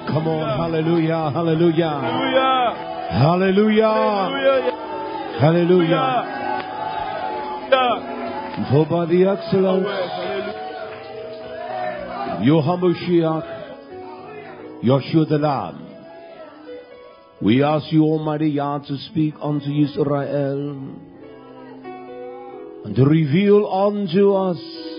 Come on, hallelujah, hallelujah. Hallelujah. Hallelujah. For by the excellence, your Hamashiach, Yeshua the Lamb, we ask you, Almighty Yah, to speak unto Israel and to reveal unto us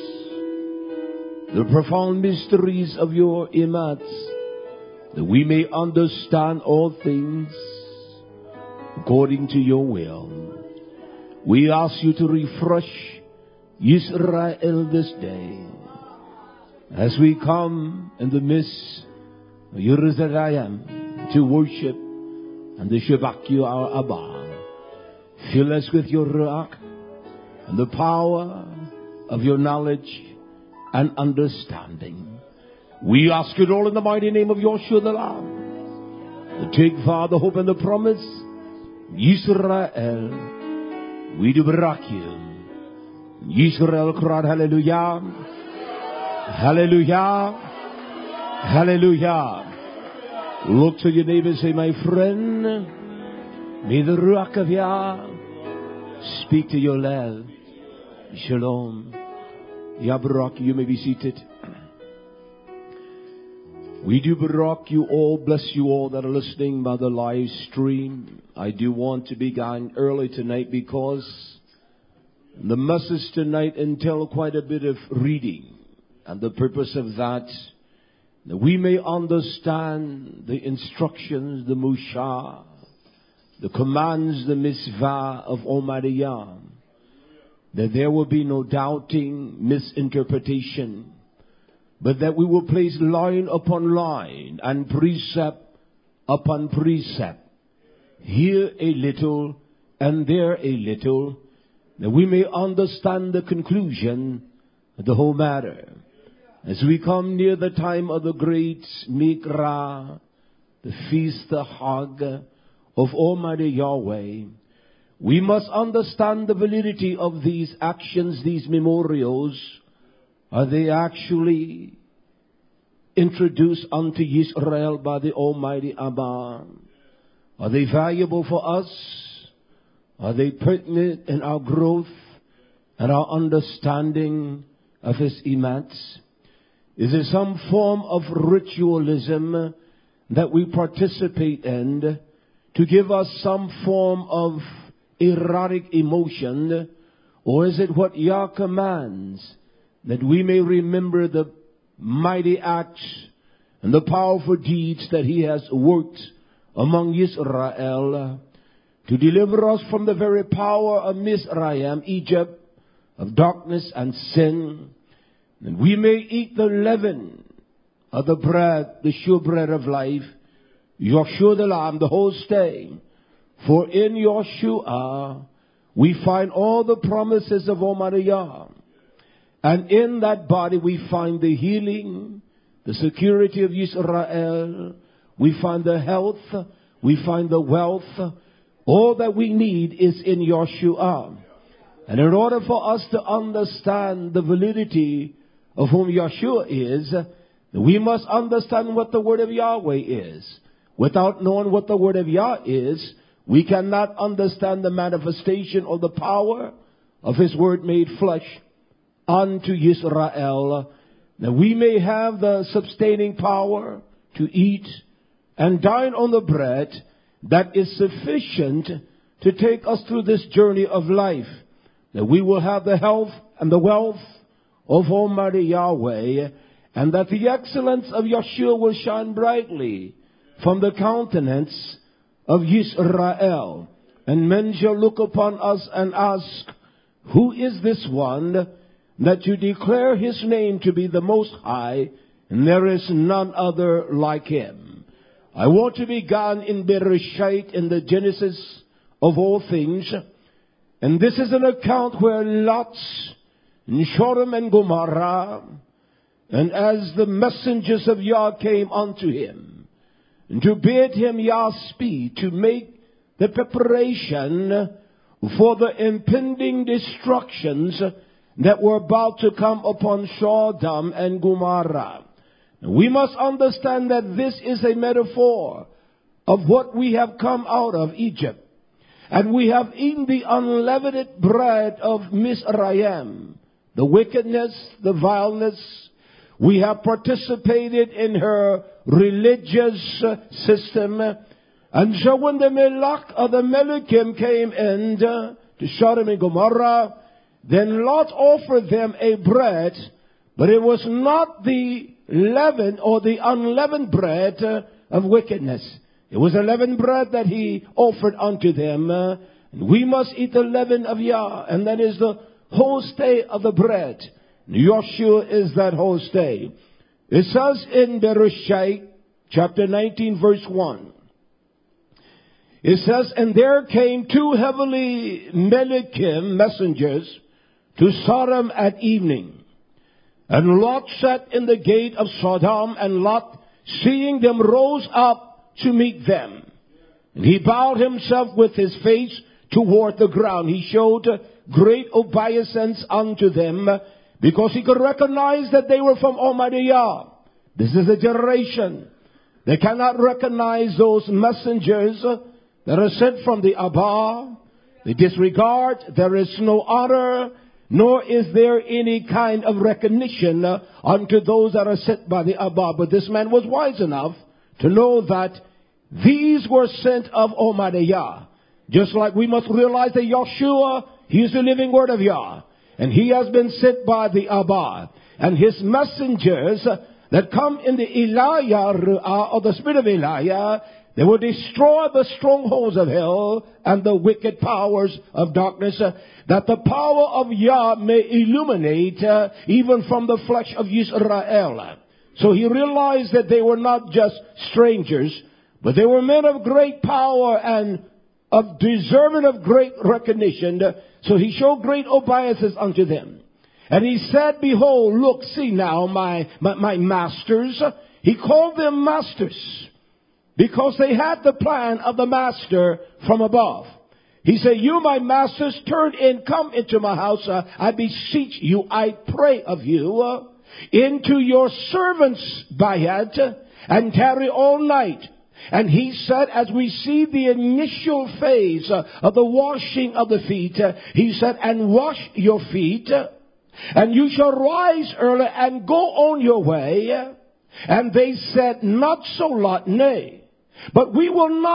the profound mysteries of your image, that we may understand all things according to your will. We ask you to refresh Israel this day as we come in the midst of Jerusalem to worship and to shabak you, our Abba. Fill us with your Ruach and the power of your knowledge and understanding. We ask it all in the mighty name of Yeshua the Lamb. The take, Father, hope and the promise. Israel, we do barak you. Israel cried, hallelujah. Hallelujah. Hallelujah. Look to your neighbor and say, my friend, may the Ruach of Yah speak to your life. Shalom. Yah barak you. You may be seated. We do barak you all, bless you all that are listening by the live stream. I do want to begin early tonight because the message tonight entails quite a bit of reading. And the purpose of that we may understand the instructions, the mushah, the commands, the mitzvah of Almighty Yah. That there will be no doubting, misinterpretation, but that we will place line upon line and precept upon precept, here a little and there a little, that we may understand the conclusion of the whole matter. As we come near the time of the great Mikra, the feast, the Hag of Almighty Yahweh, we must understand the validity of these actions, these memorials. Are they actually introduced unto Israel by the Almighty Abba? Are they valuable for us? Are they pertinent in our growth and our understanding of His image? Is it some form of ritualism that we participate in to give us some form of erotic emotion? Or is it what Yah commands, that we may remember the mighty acts and the powerful deeds that He has worked among Israel to deliver us from the very power of Mizraim, Egypt, of darkness and sin, and we may eat the leaven of the bread, the sure bread of life, Yeshua the Lamb, the whole stay. For in Yeshua we find all the promises of Almighty Yah. And in that body we find the healing, the security of Israel. We find the health. We find the wealth. All that we need is in Yeshua. And in order for us to understand the validity of whom Yeshua is, we must understand what the word of Yahweh is. Without knowing what the word of Yah is, we cannot understand the manifestation or the power of His word made flesh unto Israel, that we may have the sustaining power to eat and dine on the bread that is sufficient to take us through this journey of life, that we will have the health and the wealth of Almighty Yahweh, and that the excellence of Yeshua will shine brightly from the countenance of Israel. And men shall look upon us and ask, who is this one that you declare His name to be the Most High, and there is none other like Him? I want to begin in Bereshit, in the Genesis of all things. And this is an account where Lot, and Sodom and Gomorrah, and as the messengers of Yah came unto him, and to bid him Yah speed, to make the preparation for the impending destructions that were about to come upon Sodom and Gomorrah. We must understand that this is a metaphor of what we have come out of Egypt. And we have eaten the unleavened bread of Mizraim, the wickedness, the vileness. We have participated in her religious system. And so when the Melech or the Melikim came in to Sodom and Gomorrah, then Lot offered them a bread, but it was not the leaven or the unleavened bread of wickedness. It was a leavened bread that he offered unto them. We must eat the leaven of Yah, and that is the hostay of the bread. Joshua is that hostay. It says in Bereshit, chapter 19, verse 1. It says, and there came two heavenly Melikim messengers to Sodom at evening. And Lot sat in the gate of Sodom, and Lot, seeing them, rose up to meet them. And he bowed himself with his face toward the ground. He showed great obeisance unto them, because he could recognize that they were from Almighty Yah. This is a generation that cannot recognize those messengers that are sent from the Abba. They disregard. There is no honor, nor is there any kind of recognition unto those that are sent by the Abba. But this man was wise enough to know that these were sent of Almighty Yah. Just like we must realize that Yeshua, he is the living word of Yah. And he has been sent by the Abba. And his messengers that come in the Elijah, or the spirit of Elijah, they will destroy the strongholds of hell and the wicked powers of darkness, that the power of Yah may illuminate even from the flesh of Israel. So he realized that they were not just strangers, but they were men of great power and of deserving of great recognition. So he showed great obeisance unto them. And he said, behold, look, see now, my masters. He called them masters because they had the plan of the master from above. He said, you, my masters, turn in, come into my house. I beseech you, I pray of you, into your servants' bayat, and tarry all night. And he said, as we see the initial phase of the washing of the feet, he said, and wash your feet, and you shall rise early and go on your way. And they said, not so, Lot, nay, but we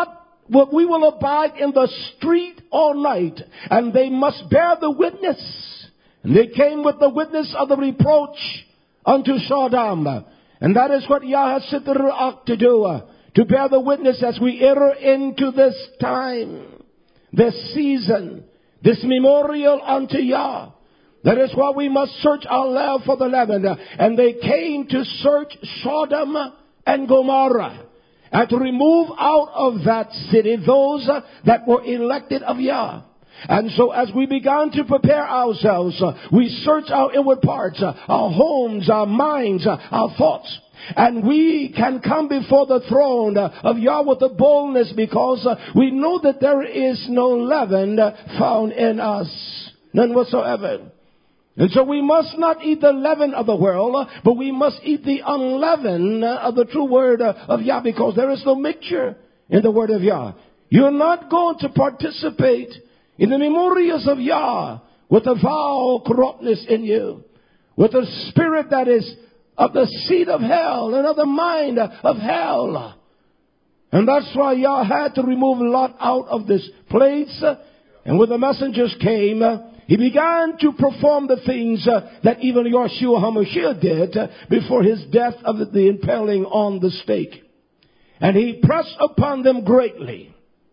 will abide in the street all night, and they must bear the witness. And they came with the witness of the reproach unto Sodom. And that is what Yah has sent the Ruach to do. To bear the witness as we enter into this time, this season, this memorial unto Yah. That is why we must search our love for the leaven. And they came to search Sodom and Gomorrah, and to remove out of that city those that were elected of Yah. And so as we began to prepare ourselves, we search our inward parts, our homes, our minds, our thoughts. And we can come before the throne of Yah with a boldness, because we know that there is no leaven found in us. None whatsoever. And so we must not eat the leaven of the world, but we must eat the unleavened of the true word of Yah, because there is no mixture in the word of Yah. You're not going to participate in the memorials of Yah with a foul corruptness in you, with a spirit that is of the seed of hell and of the mind of hell. And that's why Yah had to remove Lot out of this place. And when the messengers came, he began to perform the things that even Yeshua HaMashiach did before his death of the impaling on the stake. And he pressed upon them greatly.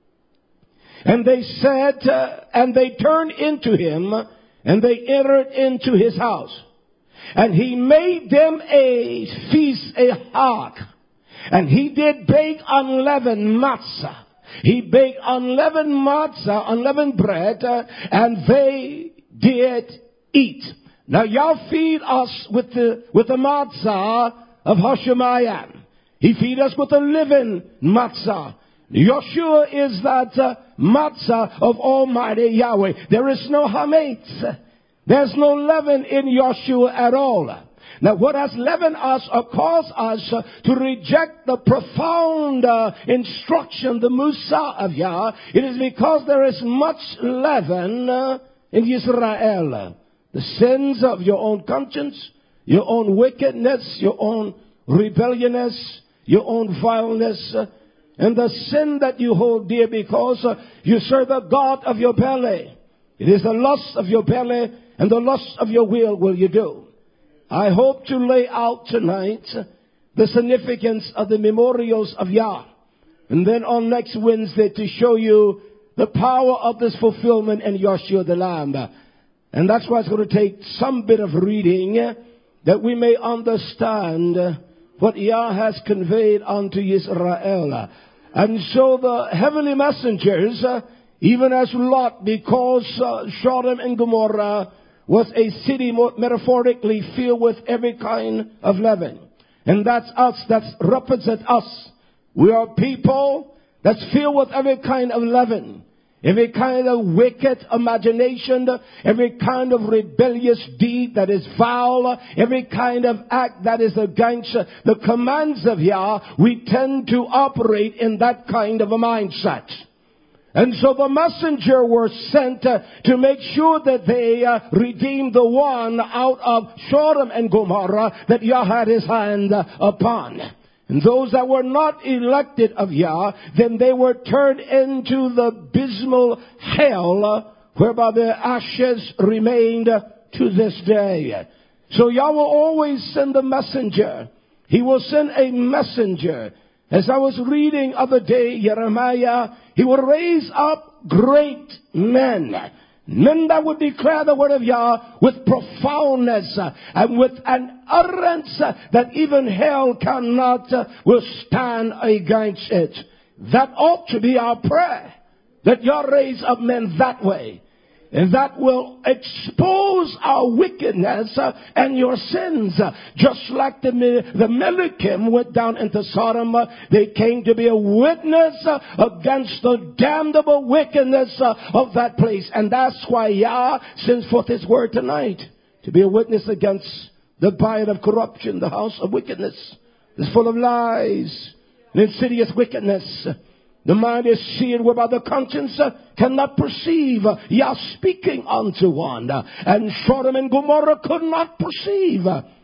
And they said, and they turned into him, and they entered into his house. And he made them a feast, a hag. And he did bake unleavened matzah. He baked unleavened matzah, unleavened bread, and they did eat. Now Yah feed us with the matzah of Hashemayim. He feed us with the living matzah. Yeshua is that matzah of Almighty Yahweh. There is no hametz. There's no leaven in Yeshua at all. Now, what has leavened us or caused us to reject the profound instruction, the Musa of Yah, it is because there is much leaven in Israel. The sins of your own conscience, your own wickedness, your own rebelliousness, your own vileness, and the sin that you hold dear because you serve the God of your belly. It is the lust of your belly and the lust of your will you do. I hope to lay out tonight the significance of the memorials of Yah. And then on next Wednesday to show you the power of this fulfillment in Yahshua the Lamb. And that's why it's going to take some bit of reading that we may understand what Yah has conveyed unto Israel. And so the heavenly messengers, even as Lot, because Sodom and Gomorrah was a city metaphorically filled with every kind of leaven. And that's us, that represents us. We are people that's filled with every kind of leaven. Every kind of wicked imagination, every kind of rebellious deed that is foul, every kind of act that is against the commands of Yah, we tend to operate in that kind of a mindset. And so the messenger were sent to make sure that they redeemed the one out of Sodom and Gomorrah that Yah had his hand upon. And those that were not elected of Yah, then they were turned into the abysmal hell whereby their ashes remained to this day. So Yah will always send a messenger. He will send a messenger. As I was reading other day, Jeremiah, he will raise up great men. Men that would declare the word of Yah with profoundness and with an utterance that even hell cannot withstand against it. That ought to be our prayer. That Yah raise up men that way. And that will expose our wickedness and your sins. Just like the Melechim went down into Sodom. They came to be a witness against the damnable wickedness of that place. And that's why Yah sends forth his word tonight. To be a witness against the bite of corruption, the house of wickedness. It's full of lies and insidious wickedness. The mind is seared whereby the conscience cannot perceive. Yah speaking unto one. And Sodom and Gomorrah could not perceive.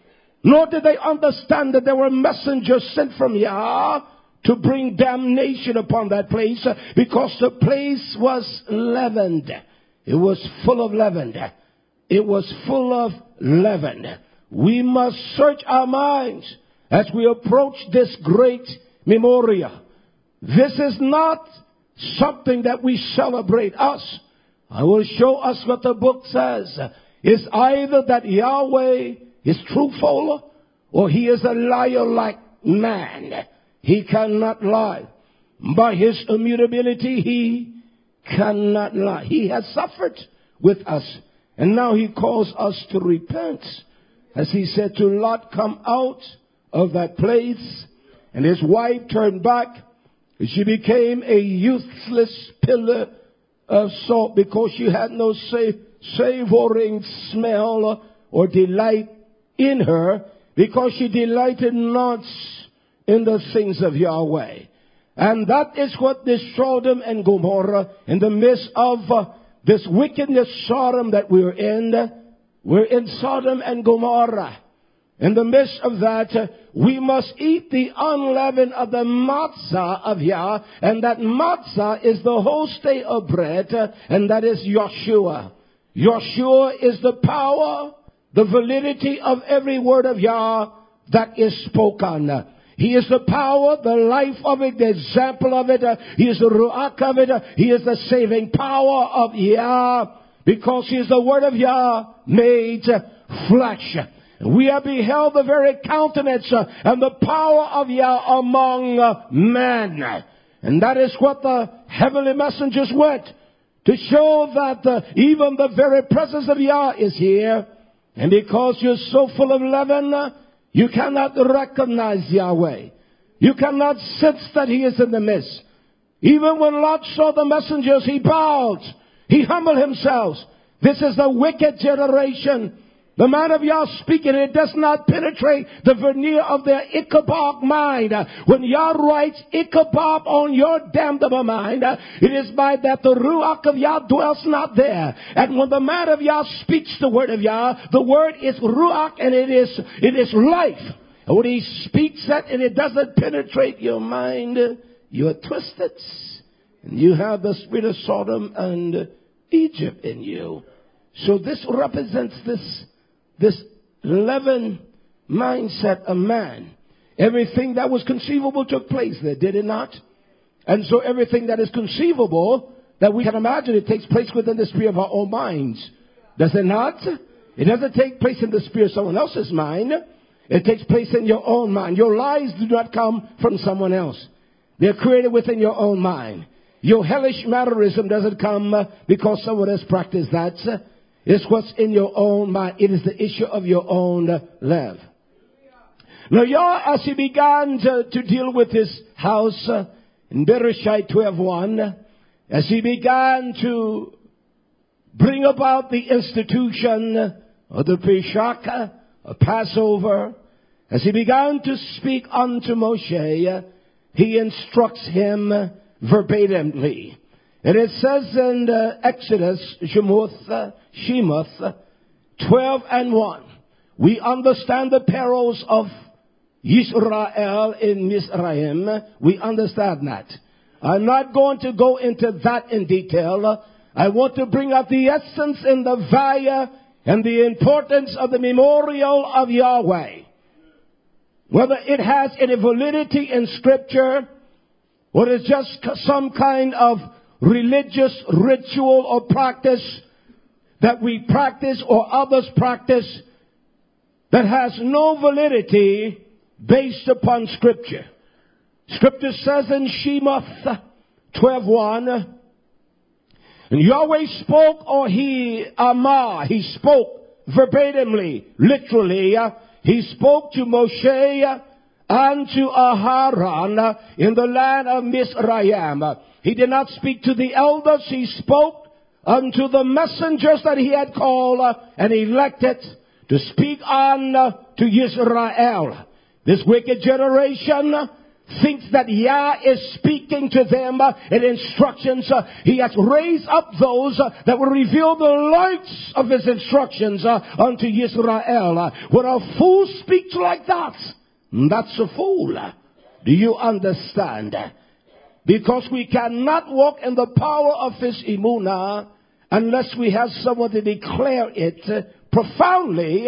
Nor did they understand that there were messengers sent from Yah to bring damnation upon that place. Because the place was leavened. It was full of leaven. It was full of leaven. We must search our minds as we approach this great memorial. This is not something that we celebrate us. I will show us what the book says. It's either that Yahweh is truthful or he is a liar like man. He cannot lie. By his immutability, he cannot lie. He has suffered with us. And now he calls us to repent. As he said to Lot, come out of that place. And his wife turned back. She became a useless pillar of salt because she had no savoring smell or delight in her, because she delighted not in the things of Yahweh. And that is what this Sodom and Gomorrah, in the midst of this wickedness Sodom that we're in Sodom and Gomorrah. In the midst of that, we must eat the unleavened of the matzah of Yah. And that matzah is the hostia of bread. And that is Yahshua. Yahshua is the power, the validity of every word of Yah that is spoken. He is the power, the life of it, the example of it. He is the ruach of it. He is the saving power of Yah. Because he is the word of Yah made flesh. We have beheld the very countenance and the power of Yah among men. And that is what the heavenly messengers went to show that even the very presence of Yah is here. And because you're so full of leaven, you cannot recognize Yahweh. You cannot sense that he is in the midst. Even when Lot saw the messengers, he bowed. He humbled himself. This is the wicked generation. The man of Yah speaking, it does not penetrate the veneer of their Ichabod mind. When Yah writes Ichabod on your damnable mind, it is by that the Ruach of Yah dwells not there. And when the man of Yah speaks the word of Yah, the word is Ruach, and it is life. And when he speaks that and it doesn't penetrate your mind, you are twisted. And you have the spirit of Sodom and Egypt in you. So this represents this leaven mindset of man. Everything that was conceivable took place there, did it not? And so everything that is conceivable, that we can imagine, it takes place within the sphere of our own minds. Does it not? It doesn't take place in the sphere of someone else's mind. It takes place in your own mind. Your lies do not come from someone else. They're created within your own mind. Your hellish mannerism doesn't come because someone else practiced that. It's what's in your own mind. It is the issue of your own life. Now, Yah, as he began to deal with his house in Bereshit 12:1, as he began to bring about the institution of the Pesach, a Passover, as he began to speak unto Moshe, he instructs him verbatimly. And it says in Exodus, Shemuth 12:1, we understand the perils of Israel in Mizraim. We understand that. I'm not going to go into that in detail. I want to bring out the essence and the value and the importance of the memorial of Yahweh. Whether it has any validity in Scripture, or it's just some kind of religious ritual or practice that we practice or others practice that has no validity based upon Scripture. Scripture says in Shemuth 12:1, and Yahweh spoke, or he spoke verbatimly, literally, he spoke to Moshe and to Aharon in the land of Mizraim. He did not speak to the elders, he spoke unto the messengers that he had called and elected to speak on to Israel. This wicked generation thinks that Yah is speaking to them in instructions. He has raised up those that will reveal the lights of his instructions unto Israel. When a fool speaks like that, that's a fool. Do you understand? Because we cannot walk in the power of his emunah unless we have someone to declare it profoundly.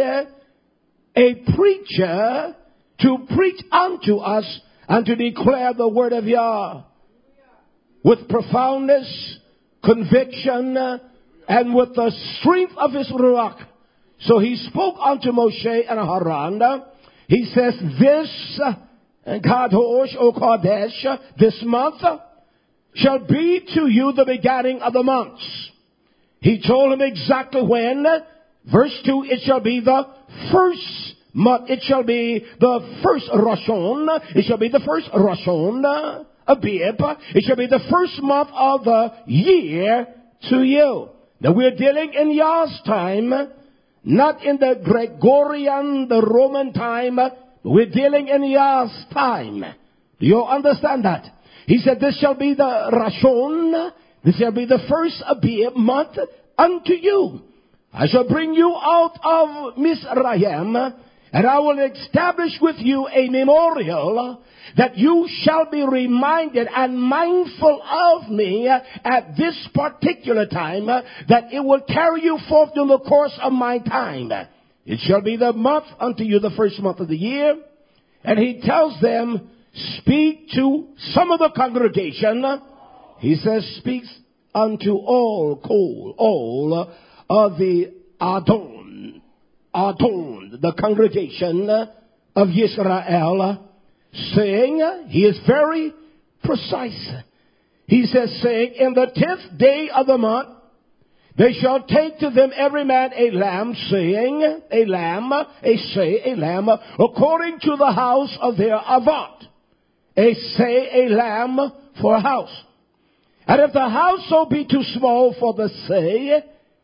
A preacher to preach unto us and to declare the word of Yah with profoundness, conviction, and with the strength of his ruach. So he spoke unto Moshe and Aharon. He says, this Kadosh or Kadesh, this month shall be to you the beginning of the months. He told him exactly when. Verse 2, it shall be the first month. It shall be the first Rashon. It shall be the first Rashon, Abib. It shall be the first month of the year to you. Now we're dealing in Yah's time, not in the Gregorian, the Roman time. We're dealing in Yah's time. Do you understand that? He said, this shall be the Rashon. This shall be the first Abib month unto you. I shall bring you out of Mizraim, and I will establish with you a memorial that you shall be reminded and mindful of me at this particular time, that it will carry you forth in the course of my time. It shall be the month unto you, the first month of the year. And he tells them, speak to some of the congregation. He says, speaks unto all of the Adon, the congregation of Israel, saying, he is very precise. He says, saying, in the 10th day of the month, they shall take to them every man a lamb, saying, a lamb, according to the house of their avot. A lamb for a house. And if the house so be too small for the say,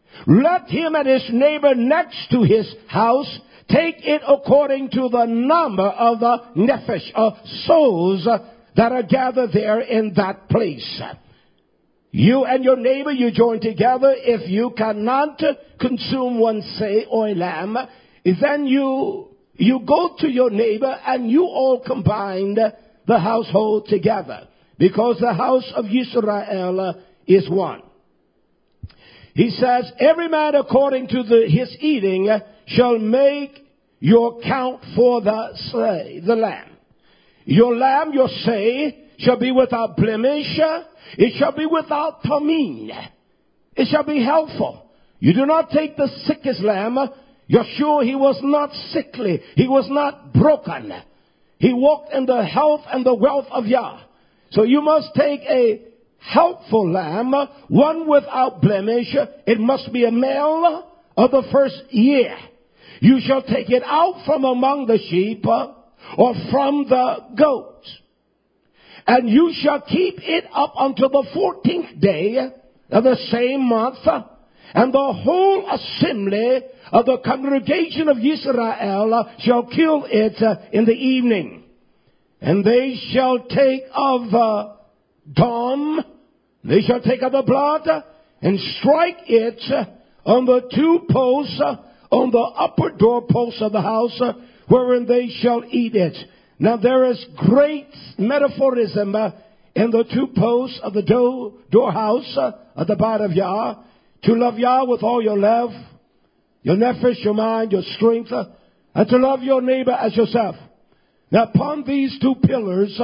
let him and his neighbor next to his house take it according to the number of the nephesh, of souls that are gathered there in that place. You and your neighbor, you join together. If you cannot consume one say or a lamb, then you go to your neighbor and you all combine the household together, because the house of Israel is one. He says, every man according to his eating shall make your count for the lamb. Your lamb, your say, shall be without blemish. It shall be without tameen. It shall be healthful. You do not take the sickest lamb. You're sure he was not sickly. He was not broken. He walked in the health and the wealth of Yah. So you must take a healthful lamb, one without blemish. It must be a male of the first year. You shall take it out from among the sheep or from the goats. And you shall keep it up until the 14th day of the same month. And the whole assembly of the congregation of Israel shall kill it in the evening. And they shall take of Dom, they shall take of the blood and strike it on the two posts on the upper doorposts of the house, wherein they shall eat it. Now there is great metaphorism in the two posts of the doorhouse of the Beit of Yah, to love Yah with all your love, your nephesh, your mind, your strength, and to love your neighbor as yourself. Now upon these pillars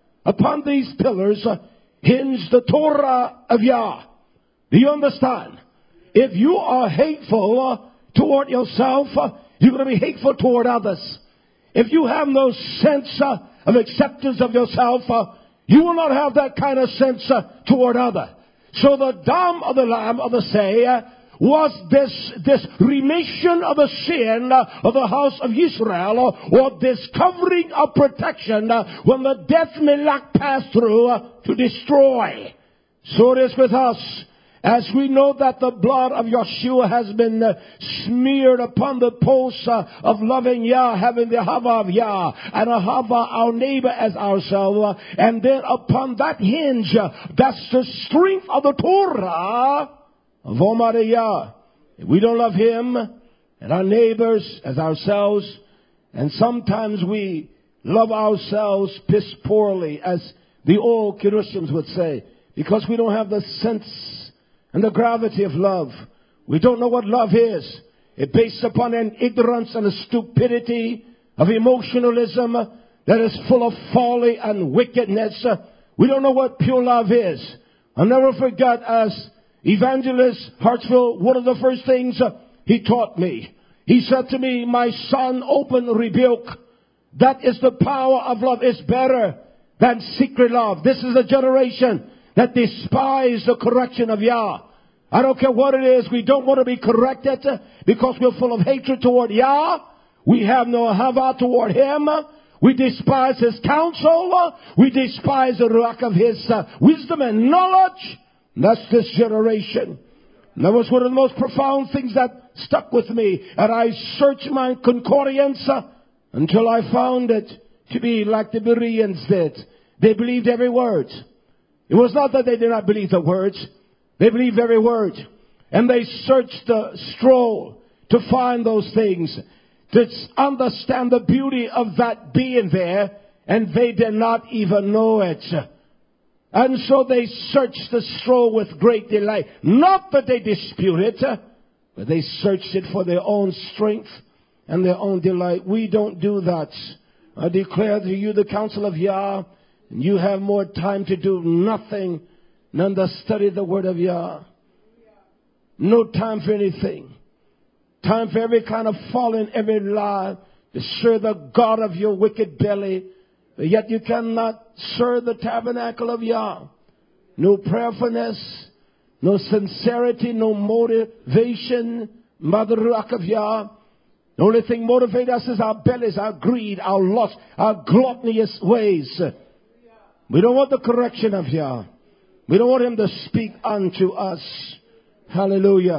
hinge the Torah of Yah. Do you understand? If you are hateful toward yourself, you're going to be hateful toward others. If you have no sense of acceptance of yourself, you will not have that kind of sense toward others. So the dam of the lamb of the say was this remission of the sin of the house of Israel, or this covering of protection when the death melech passed through to destroy. So it is with us. As we know that the blood of Yeshua has been smeared upon the posts of loving Yah, having the Hava of Yah, and a Hava, our neighbor, as ourselves. And then upon that hinge, that's the strength of the Torah of Almighty Yah. If we don't love Him and our neighbors as ourselves, and sometimes we love ourselves piss poorly, as the old Christians would say, because we don't have the sense and the gravity of love. We don't know what love is. It's based upon an ignorance and a stupidity of emotionalism that is full of folly and wickedness. We don't know what pure love is. I'll never forget, as Evangelist Hartsfield, one of the first things he taught me, he said to me, my son, open rebuke. That is the power of love. It's better than secret love. This is a generation that despise the correction of Yah. I don't care what it is. We don't want to be corrected because we're full of hatred toward Yah. We have no hava toward Him. We despise His counsel. We despise the ruach of His wisdom and knowledge. That's this generation. And that was one of the most profound things that stuck with me. And I searched my concordance until I found it to be like the Bereans did. They believed every word. It was not that they did not believe the words. They believed every word. And they searched the scroll to find those things, to understand the beauty of that being there. And they did not even know it. And so they searched the scroll with great delight. Not that they dispute it, but they searched it for their own strength and their own delight. We don't do that. I declare to you the counsel of Yah. You have more time to do nothing than to study the word of Yah. No time for anything. Time for every kind of falling, every lie, to serve the God of your wicked belly. But yet you cannot serve the tabernacle of Yah. No prayerfulness, no sincerity, no motivation, Mother Ruach of Yah. The only thing motivates us is our bellies, our greed, our lust, our gluttonous ways. We don't want the correction of Yah. We don't want Him to speak unto us. Hallelujah.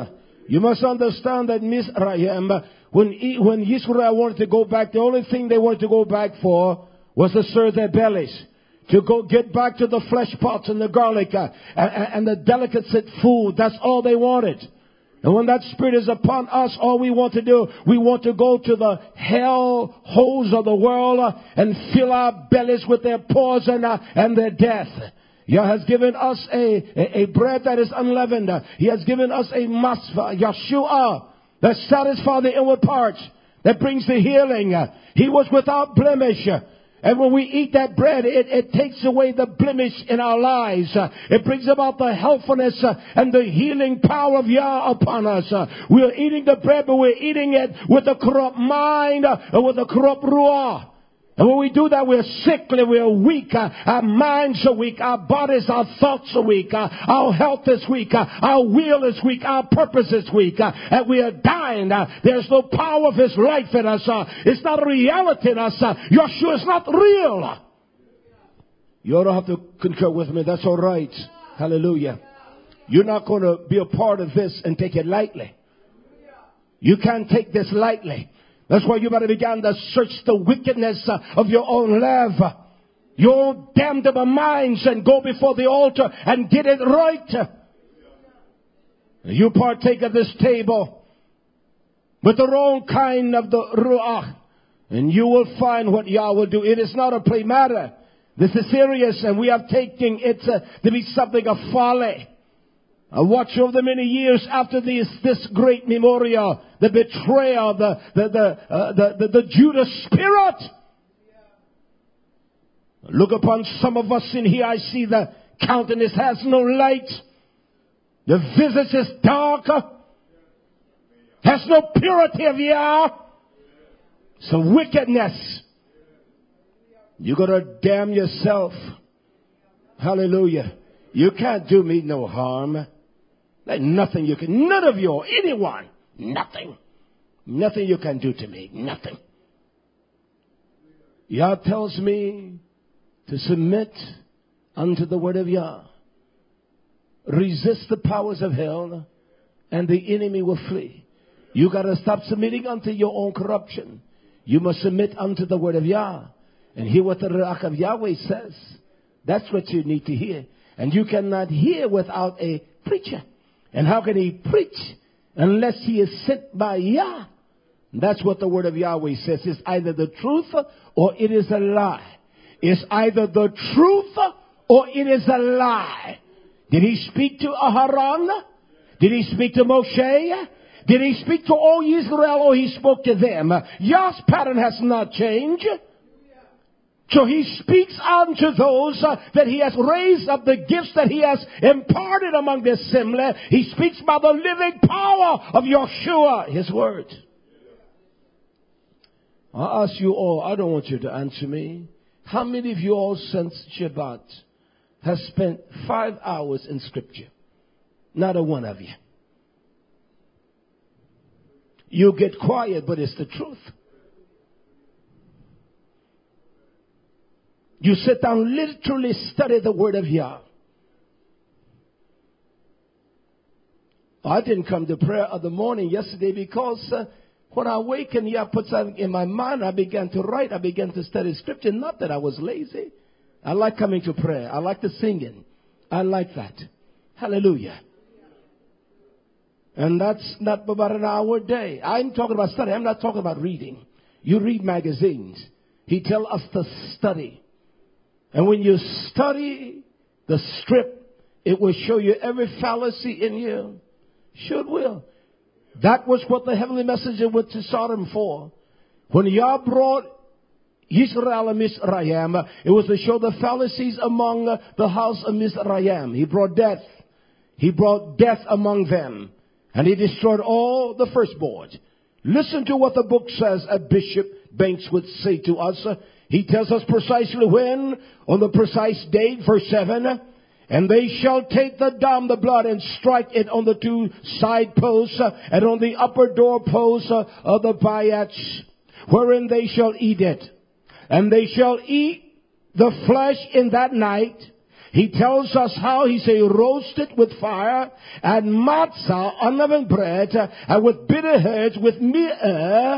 You must understand that Mizraim, when Israel wanted to go back, the only thing they wanted to go back for was to serve their bellies. To go get back to the flesh pots and the garlic and the delicacy food. That's all they wanted. And when that spirit is upon us, all we want to do, we want to go to the hell holes of the world and fill our bellies with their poison and their death. Yah has given us a bread that is unleavened. He has given us a masva, Yeshua, that satisfies the inward parts, that brings the healing. He was without blemish. And when we eat that bread, it takes away the blemish in our lives. It brings about the healthfulness and the healing power of Yah upon us. We are eating the bread, but we're eating it with a corrupt mind and with a corrupt ruah. And when we do that, we're sickly, we're weak, our minds are weak, our bodies, our thoughts are weak, our health is weak, our will is weak, our purpose is weak, and we are dying. There's no power of His life in us. It's not a reality in us. Yeshua is not real. You don't have to concur with me. That's all right. Hallelujah. You're not going to be a part of this and take it lightly. You can't take this lightly. That's why you better begin to search the wickedness of your own life, your own damnable minds, and go before the altar and get it right. You partake of this table with the wrong kind of the ruach, and you will find what Yah will do. It is not a play matter. This is serious, and we are taking it to be something of folly. I watched over the many years after this great memorial, the betrayal, the Judas spirit. Look upon some of us in here. I see the countenance has no light. The visage is dark. Has no purity of Yah. Some wickedness. You gotta damn yourself. Hallelujah. You can't do me no harm. There's nothing you can, none of you or anyone, nothing you can do to me, nothing. Yah tells me to submit unto the word of Yah. Resist the powers of hell and the enemy will flee. You gotta stop submitting unto your own corruption. You must submit unto the word of Yah and hear what the Ruach of Yahweh says. That's what you need to hear. And you cannot hear without a preacher. And how can he preach unless he is sent by Yah? That's what the word of Yahweh says. It's either the truth or it is a lie. It's either the truth or it is a lie. Did he speak to Aharon? Did he speak to Moshe? Did he speak to all Israel or he spoke to them? Yah's pattern has not changed. So he speaks unto those that he has raised up, the gifts that he has imparted among the assembly. He speaks by the living power of Yeshua, his word. I ask you all, I don't want you to answer me. How many of you all since Shabbat have spent 5 hours in scripture? Not a one of you. You get quiet, but it's the truth. You sit down, literally study the word of Yah. I didn't come to prayer of the morning yesterday because when I awakened, Yah put something in my mind. I began to write. I began to study scripture. Not that I was lazy. I like coming to prayer. I like the singing. I like that. Hallelujah. And that's not about an hour a day. I'm talking about study. I'm not talking about reading. You read magazines. He tells us to study. And when you study the strip, it will show you every fallacy in you. Sure it will. That was what the heavenly messenger went to Sodom for. When Yah brought Israel and Mizraim, it was to show the fallacies among the house of Mizraim. He brought death. He brought death among them. And he destroyed all the firstborn. Listen to what the book says, Bishop Banks would say to us. He tells us precisely when, on the precise date, verse 7, and they shall take the dam, the blood, and strike it on the 2 side posts, and on the upper door posts of the bayats, wherein they shall eat it. And they shall eat the flesh in that night. He tells us how, he say, roasted with fire, and matzah, unleavened bread, and with bitter herbs, with myrrh,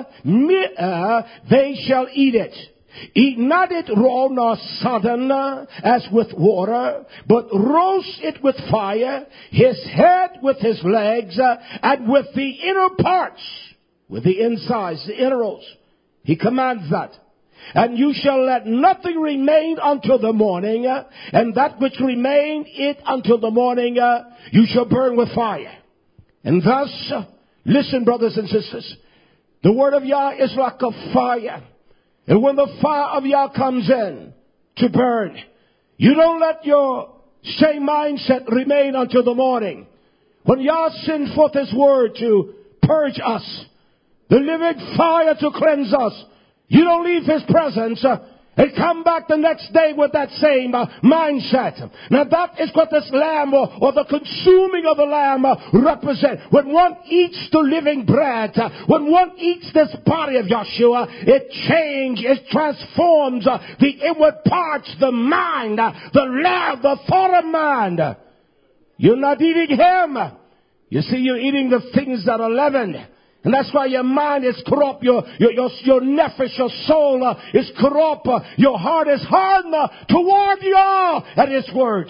they shall eat it. Eat not it raw nor sodden as with water, but roast it with fire, his head with his legs, and with the inner parts, with the insides, the innermost. He commands that. And you shall let nothing remain until the morning, and that which remain it until the morning, you shall burn with fire. And thus, listen, brothers and sisters, the word of Yah is like a fire. And when the fire of Yah comes in to burn, you don't let your same mindset remain until the morning. When Yah sends forth His word to purge us, the living fire to cleanse us, you don't leave His presence and come back the next day with that same mindset. Now that is what this lamb or the consuming of the lamb represent. When one eats the living bread, when one eats this body of Yeshua, it changes, it transforms the inward parts, the mind, the love, the thought of mind. You're not eating Him. You see, you're eating the things that are leavened. And that's why your mind is corrupt, your nephesh, your soul is corrupt, your heart is hardened toward Yah and His word.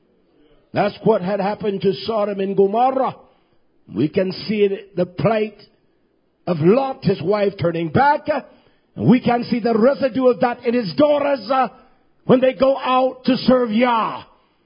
That's what had happened to Sodom and Gomorrah. We can see it, the plight of Lot, his wife, turning back. And we can see the residue of that in his daughters when they go out to serve Yah.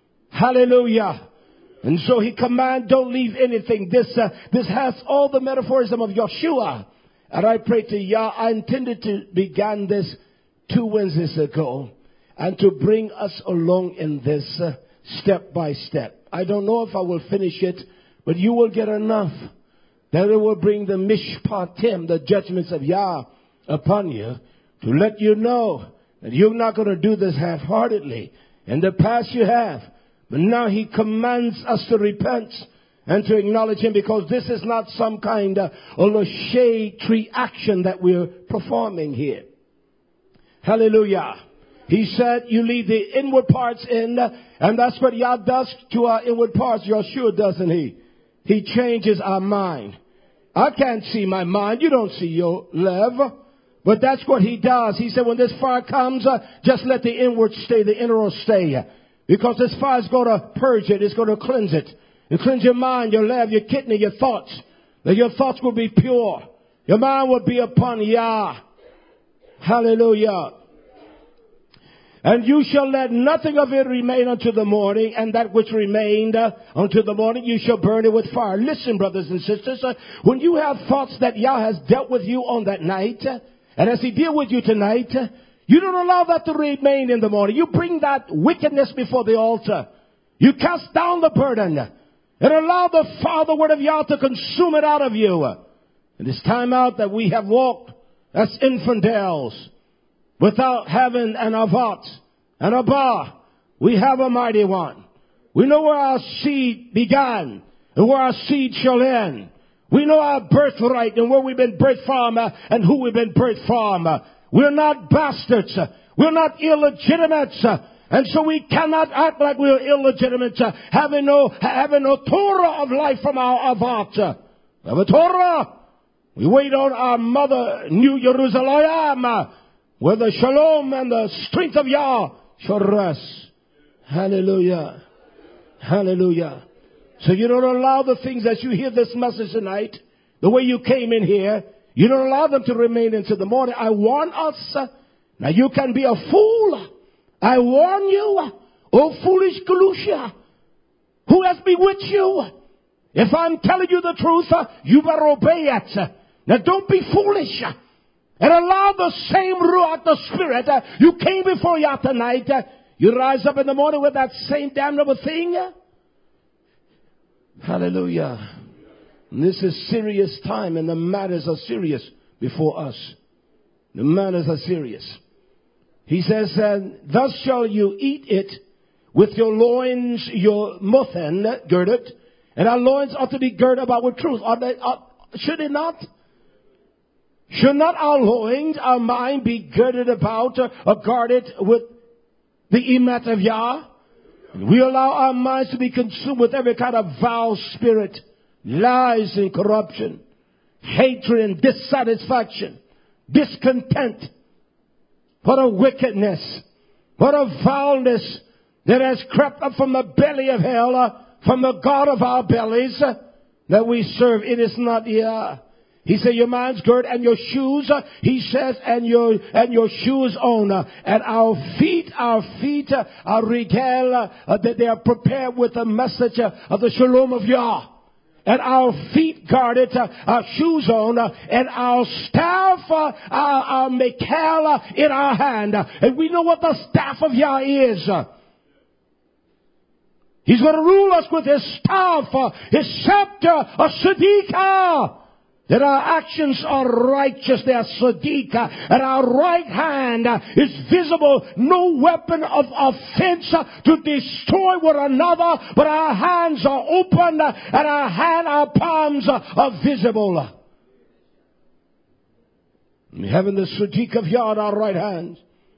Hallelujah. And so He commands, don't leave anything. This has all the metaphorism of Yeshua. And I pray to Yah, I intended to begin this 2 Wednesdays ago and to bring us along in this step by step. I don't know if I will finish it, but you will get enough that it will bring the mishpatim, the judgments of Yah upon you, to let you know that you're not going to do this half-heartedly. In the past you have. But now He commands us to repent and to acknowledge Him, because this is not some kind of shade tree action that we're performing here. Hallelujah. He said you leave the inward parts in, and that's what Yah does to our inward parts. Yeshua, doesn't He? He changes our mind. I can't see my mind. You don't see your love. But that's what He does. He said when this fire comes, just let the inward stay, the inner stay. Because this fire is going to purge it. It's going to cleanse it. It cleanse your mind, your love, your kidney, your thoughts. That your thoughts will be pure. Your mind will be upon Yah. Hallelujah. And you shall let nothing of it remain unto the morning, and that which remained unto the morning you shall burn it with fire. Listen, brothers and sisters, when you have thoughts that Yah has dealt with you on that night, and as He deal with you tonight, you don't allow that to remain in the morning. You bring that wickedness before the altar. You cast down the burden and allow the Father word of Yah to consume it out of you. And it's time out that we have walked as infidels without having an avat, an abba. We have a mighty one. We know where our seed began and where our seed shall end. We know our birthright and where we've been birthed from and who we've been birthed from. We're not bastards. We're not illegitimates. And so we cannot act like we're illegitimate, having no Torah of life from our avat. We have a Torah. We wait on our mother, New Jerusalem, where the shalom and the strength of Yah shall rest. Hallelujah. Hallelujah. So you don't allow the things as you hear this message tonight, the way you came in here, you don't allow them to remain into the morning. I warn us. Now you can be a fool. I warn you, oh foolish Galusha, who has bewitched you? If I'm telling you the truth, you better obey it. Now don't be foolish. And allow the same Ruach, the Spirit, you came before Yah tonight. You rise up in the morning with that same damnable thing. Hallelujah. And this is serious time, and the matters are serious before us. The matters are serious. He says, thus shall you eat it with your loins, your muthen girded. And our loins ought to be girded about with truth. Should it not? Should not our loins, our mind be girded about or guarded with the emet of Yah? And we allow our minds to be consumed with every kind of foul spirit, lies and corruption, hatred and dissatisfaction, discontent. What a wickedness, what a foulness that has crept up from the belly of hell, from the God of our bellies that we serve. It is not here. He said, your mind's girt and your shoes, he says, and your shoes on. And our feet, our regal, that they are prepared with the message of the shalom of Yah. And our feet guarded, our shoes on, and our staff, our mekal in our hand. And we know what the staff of Yah is. He's going to rule us with his staff, his scepter, a tzedekah. That our actions are righteous, they are tzedekah, and our right hand is visible. No weapon of offense to destroy one another, but our hands are open and our palms are visible. And having the tzedekah of Yah in our right hand,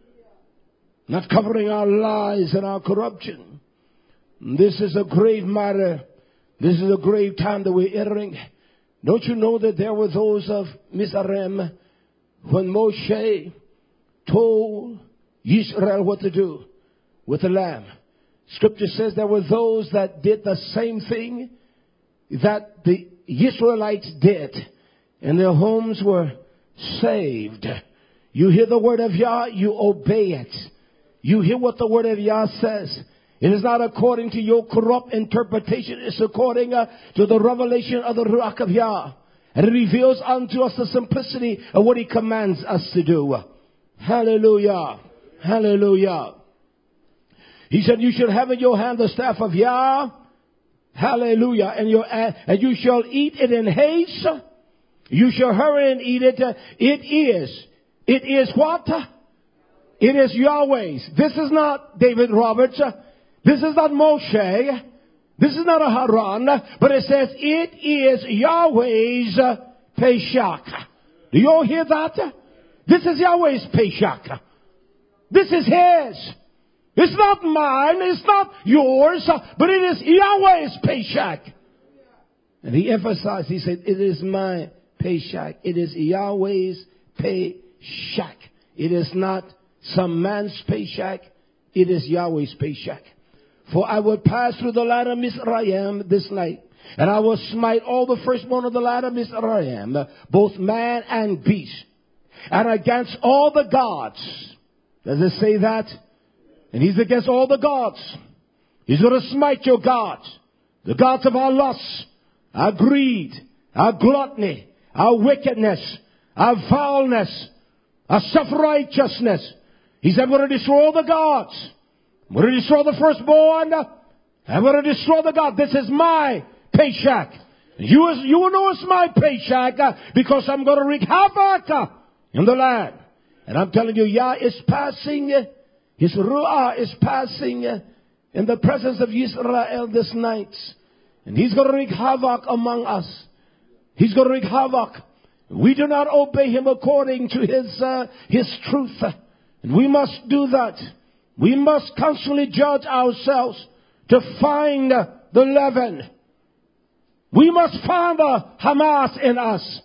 not covering our lies and our corruption. This is a grave matter. This is a grave time that we're entering. Don't you know that there were those of Mizraim when Moshe told Israel what to do with the lamb? Scripture says there were those that did the same thing that the Israelites did, and their homes were saved. You hear the word of Yah, you obey it. You hear what the word of Yah says. It is not according to your corrupt interpretation. It's according to the revelation of the Ruach of Yah. And it reveals unto us the simplicity of what he commands us to do. Hallelujah. Hallelujah. He said, you shall have in your hand the staff of Yah. Hallelujah. And you shall eat it in haste. You shall hurry and eat it. It is what? It is Yahweh's. This is not David Roberts. This is not Moshe. This is not a Haran. But it says, it is Yahweh's Peshach. Do you all hear that? This is Yahweh's Peshach. This is his. It's not mine. It's not yours. But it is Yahweh's Peshach. And he emphasized, he said, it is my Peshach. It is Yahweh's Peshach. It is not some man's Peshach. It is Yahweh's Peshach. For I will pass through the land of Mizraim this night, and I will smite all the firstborn of the land of Mizraim, both man and beast, and against all the gods. Does it say that? And he's against all the gods. He's going to smite your gods. The gods of our lusts, our greed, our gluttony, our wickedness, our foulness, our self-righteousness. He said, I'm going to destroy all the gods. I'm going to destroy the firstborn. I'm going to destroy the God. This is my Peshach. You will know it's my Peshach because I'm going to wreak havoc in the land. And I'm telling you, Yah is passing, his Ruah is passing in the presence of Israel this night. And he's going to wreak havoc among us. He's going to wreak havoc. We do not obey him according to his truth. And we must do that. We must constantly judge ourselves to find the leaven. We must find the Hamas in us.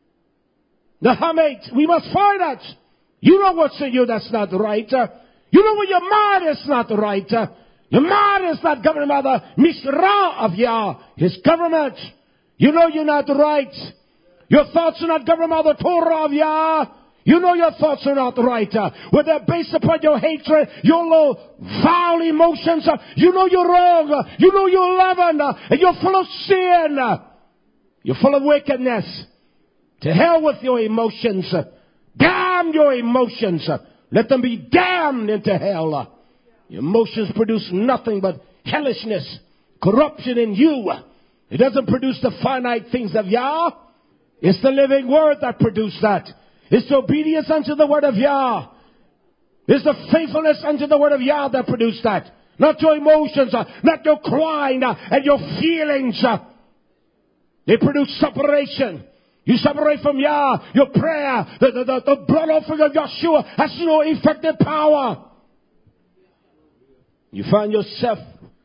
The Hamet. We must find it. You know what's in you that's not right. You know when your mind is not right. Your mind is not governed by the Mishra of Yah, his government. You know you're not right. Your thoughts are not governed by the Torah of Yah. You know your thoughts are not right. When they're based upon your hatred, your low, foul emotions, you know you're wrong. You know you're leaven, and you're full of sin. You're full of wickedness. To hell with your emotions. Damn your emotions. Let them be damned into hell. Your emotions produce nothing but hellishness, corruption in you. It doesn't produce the finite things of Yah. It's the living word that produces that. It's the obedience unto the word of Yah. It's the faithfulness unto the word of Yah that produced that. Not your emotions, not your crying and your feelings. They produce separation. You separate from Yah. Your prayer, the blood offering of Yeshua has no effective power. You find yourself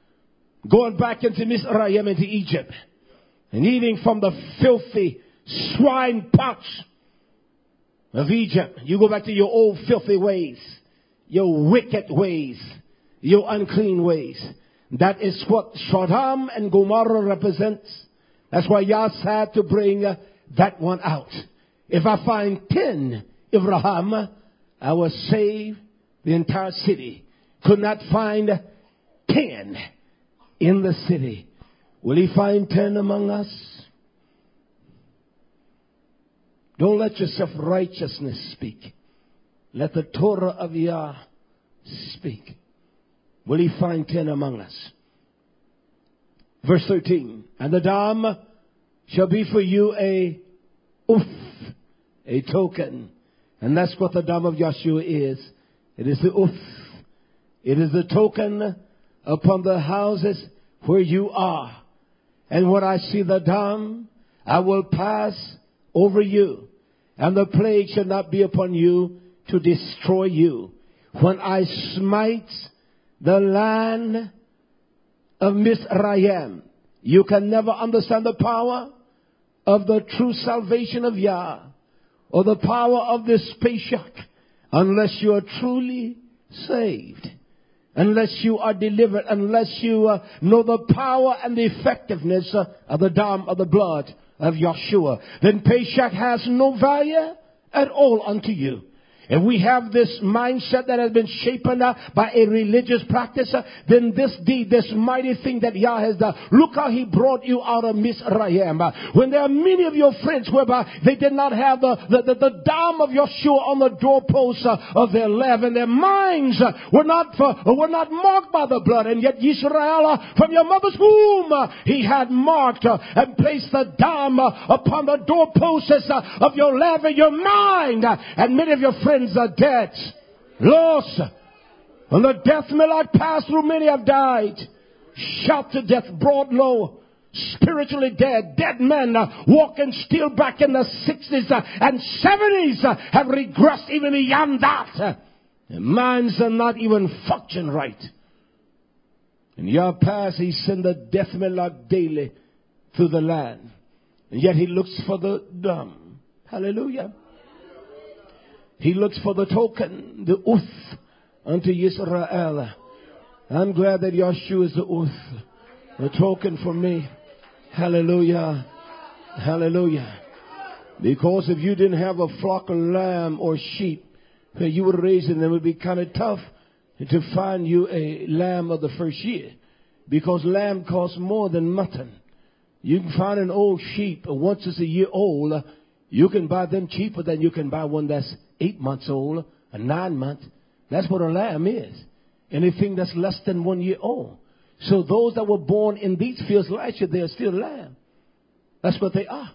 going back into Mizraim, into Egypt, and eating from the filthy swine pots of Egypt. You go back to your old filthy ways, your wicked ways, your unclean ways. That is what Sodom and Gomorrah represents. That's why Yah had to bring that one out. If I find 10 Abraham, I will save the entire city. Could not find 10 in the city. Will he find 10 among us? Don't let your self-righteousness speak. Let the Torah of Yah speak. Will he find 10 among us? Verse 13. And the dam shall be for you a token. And that's what the dam of Yahshua is. It is the It is the token upon the houses where you are. And when I see the dam, I will pass over you. And the plague shall not be upon you to destroy you. When I smite the land of Mizraim, you can never understand the power of the true salvation of Yah or the power of this Pesach unless you are truly saved, unless you are delivered, unless you know the power and the effectiveness of the dam of the blood of Yahshua. Then Pesach has no value at all unto you. If we have this mindset that has been shapen by a religious practice, then this deed, this mighty thing that Yah has done, look how he brought you out of Mizraim. When there are many of your friends whereby they did not have the dam of Yahshua on the doorposts of their love, and their minds were not marked by the blood, and yet Yisrael, from your mother's womb, he had marked and placed the dam upon the doorposts of your love and your mind, and many of your friends are dead, lost. On the death mill I passed through, many have died. Shot to death, brought low, spiritually dead. Dead men walking still back in the 60s and 70s have regressed even beyond that. Their minds are not even function right. In your past, he sent the death mill daily through the land. And yet he looks for the dumb. Hallelujah. He looks for the token, the unto Israel. I'm glad that Yahshua is the token for me. Hallelujah. Hallelujah. Because if you didn't have a flock of lamb or sheep that you were raising, them, it would be kind of tough to find you a lamb of the first year. Because lamb costs more than mutton. You can find an old sheep, once it's a year old, you can buy them cheaper than you can buy one that's 8 months old, or 9 months. That's what a lamb is. Anything that's less than 1 year old. So those that were born in these fields last year, they are still lamb. That's what they are.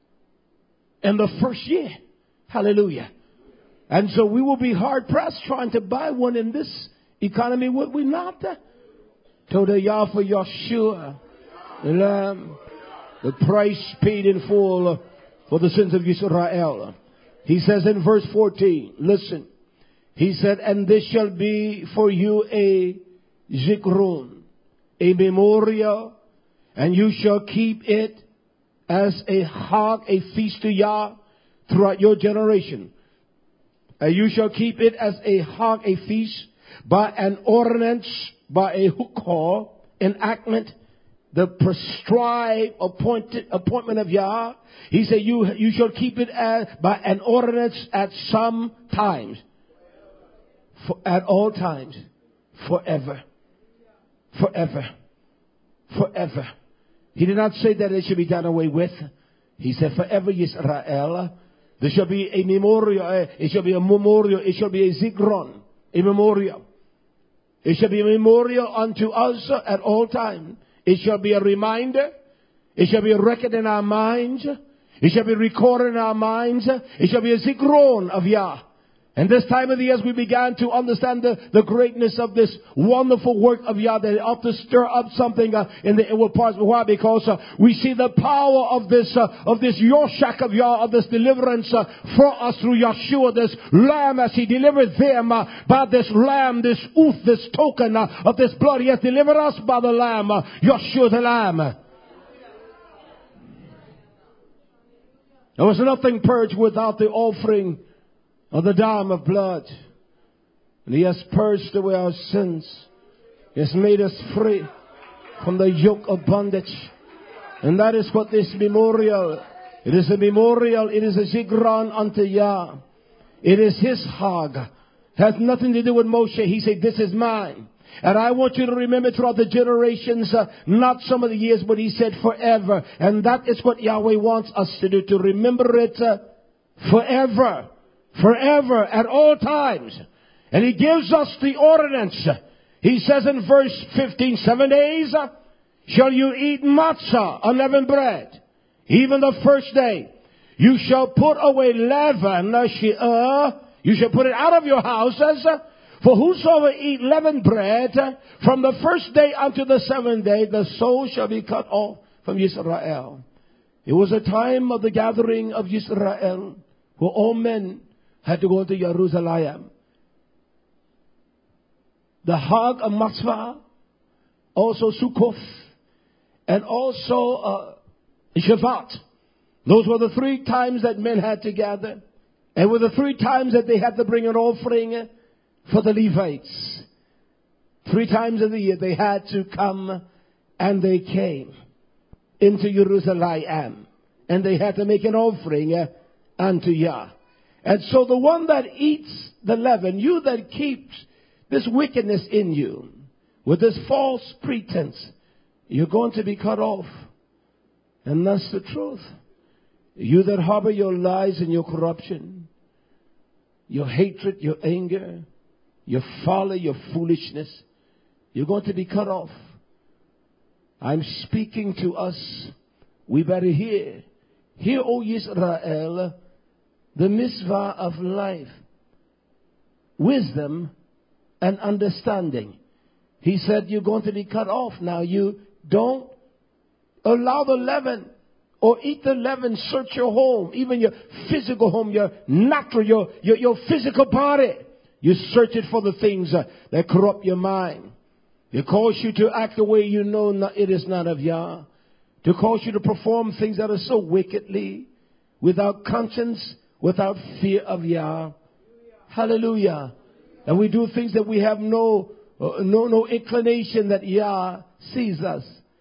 In the first year. Hallelujah. And so we will be hard pressed trying to buy one in this economy, would we not? Told Yah for Yahshua, the lamb, the price paid in full for the sins of Israel. He says in verse 14, listen. He said, and this shall be for you a zikron, a memorial, and you shall keep it as a hag, a feast to Yah throughout your generation. And you shall keep it as a hag, a feast, by an ordinance, by a hukah, enactment, the prescribed appointment of Yah. He said, you shall keep it by an ordinance at some times. At all times. Forever. Forever. Forever. He did not say that it should be done away with. He said, forever, Yisrael. There shall be a memorial. It shall be a memorial. It shall be a zikron. A memorial. It shall be a memorial unto us at all times. It shall be a reminder. It shall be a record in our minds. It shall be recorded in our minds. It shall be a zikron of Yah. And this time of the year, as we began to understand the greatness of this wonderful work of Yah, that it ought to stir up something in the inward parts. Why? Because we see the power of this Yoshak of Yah, of this deliverance for us through Yeshua, this Lamb, as He delivered them by this Lamb, this this token of this blood. He has delivered us by the Lamb, Yeshua the Lamb. There was nothing purged without the offering of the dam of blood. And He has purged away our sins. He has made us free from the yoke of bondage. And that is what this memorial, it is a memorial, it is a zigran unto Yah. It is His hag. Has nothing to do with Moshe. He said, this is mine. And I want you to remember throughout the generations, not some of the years, but He said forever. And that is what Yahweh wants us to do, to remember it forever. Forever, at all times. And He gives us the ordinance. He says in verse 15, 7 days shall you eat matzah, unleavened bread. Even the first day. You shall put away leaven, you shall put it out of your houses. For whosoever eat leavened bread from the first day unto the 7th day, the soul shall be cut off from Israel. It was a time of the gathering of Israel, where all men had to go to Jerusalem. The Hag of Matzah, also Sukkot, and also Shabbat. Those were the 3 times that men had to gather. And were the 3 times that they had to bring an offering for the Levites. 3 times of the year they had to come, and they came into Jerusalem. And they had to make an offering unto Yah. And so the one that eats the leaven, you that keeps this wickedness in you, with this false pretense, you're going to be cut off. And that's the truth. You that harbor your lies and your corruption, your hatred, your anger, your folly, your foolishness, you're going to be cut off. I'm speaking to us. We better hear. Hear, O Israel, the mitzvah of life, wisdom, and understanding. He said you're going to be cut off. Now you don't allow the leaven or eat the leaven. Search your home, even your physical home, your natural, your physical body. You search it for the things that corrupt your mind. They cause you to act the way you know it is not of Yah. To cause you to perform things that are so wickedly, without conscience, without fear of Yah. Hallelujah. And we do things that we have no inclination that Yah sees us.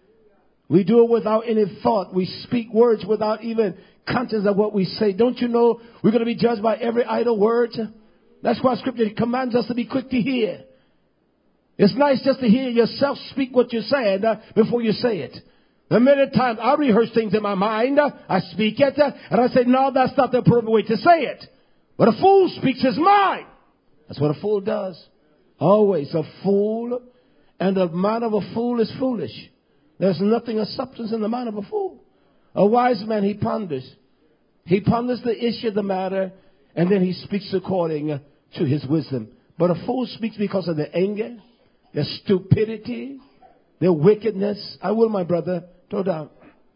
We do it without any thought. We speak words without even conscience of what we say. Don't you know we're going to be judged by every idle word? That's why Scripture commands us to be quick to hear. It's nice just to hear yourself speak what you're saying before you say it. The many times I rehearse things in my mind, I speak it, and I say, no, that's not the appropriate way to say it. But a fool speaks his mind. That's what a fool does. Always a fool, and the mind of a fool is foolish. There's nothing of substance in the mind of a fool. A wise man, he ponders. He ponders the issue of the matter, and then he speaks according to his wisdom. But a fool speaks because of their anger, their stupidity, their wickedness. I will, my brother, throw down.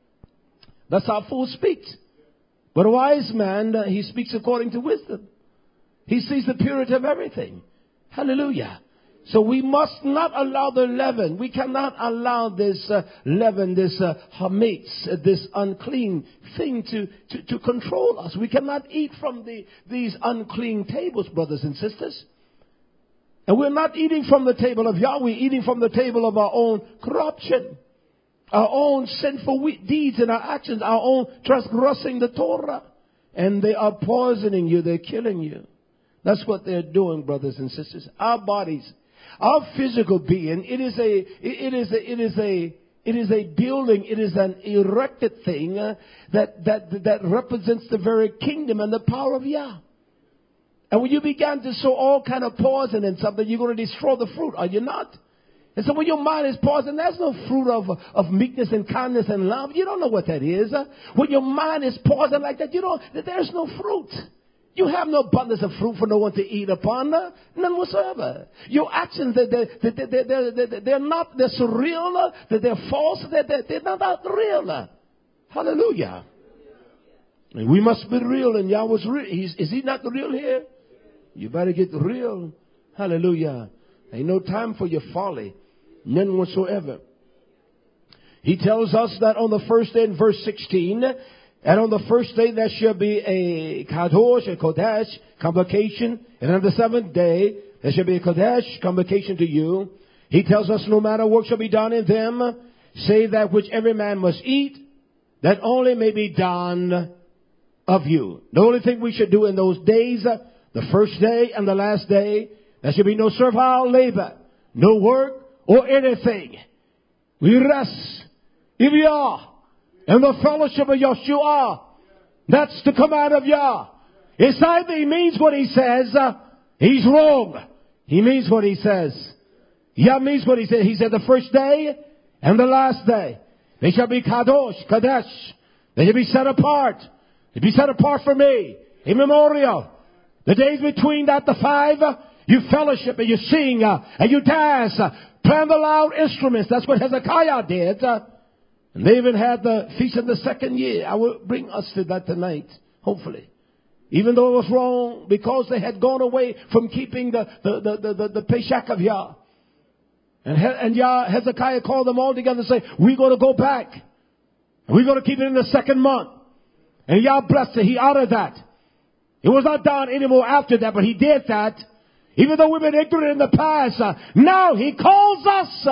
That's how a fool speaks. But a wise man, he speaks according to wisdom. He sees the purity of everything. Hallelujah. So we must not allow the leaven. We cannot allow this leaven, this hametz, this unclean thing to control us. We cannot eat from these unclean tables, brothers and sisters. And we're not eating from the table of Yah. We're eating from the table of our own corruption, our own sinful deeds and our actions, our own transgressing the Torah. And they are poisoning you. They're killing you. That's what they're doing, brothers and sisters. Our bodies, our physical being, it is a building, it is an erected thing that represents the very kingdom and the power of Yah. And when you began to sow all kind of poison in something, you're going to destroy the fruit, are you not? And so when your mind is poisoned, there's no fruit of meekness and kindness and love. You don't know what that is. When your mind is poisoned like that, there's no fruit. You have no abundance of fruit for no one to eat upon. None whatsoever. Your actions, they're not, they're surreal, they're false, they're not real. Hallelujah. And we must be real, and Yahweh's real. Is he not real here? You better get real. Hallelujah. Ain't no time for your folly. None whatsoever. He tells us that on the first day in verse 16, and on the first day there shall be a kadosh, a kodesh, convocation. And on the seventh day there shall be a kodesh, convocation to you. He tells us no matter what shall be done in them, save that which every man must eat, that only may be done of you. The only thing we should do in those days, the first day and the last day, there should be no servile labor, no work or anything. We rest in Yah and the fellowship of Yeshua. That's the command of Yah. It's either he means what he says, he's wrong. He means what he says. Yah means what he said. He said the first day and the last day. They shall be kadosh, kadesh. They shall be set apart. They be set apart for me. A memorial. The days between that, the 5, you fellowship and you sing and you dance. Play the loud instruments. That's what Hezekiah did. And they even had the feast of the second year. I will bring us to that tonight, hopefully. Even though it was wrong, because they had gone away from keeping the Pesach of Yah. And Hezekiah called them all together and said, we're going to go back. And we're going to keep it in the second month. And Yah blessed it. He honored that. It was not done anymore after that, but he did that. Even though we've been ignorant in the past, now he calls us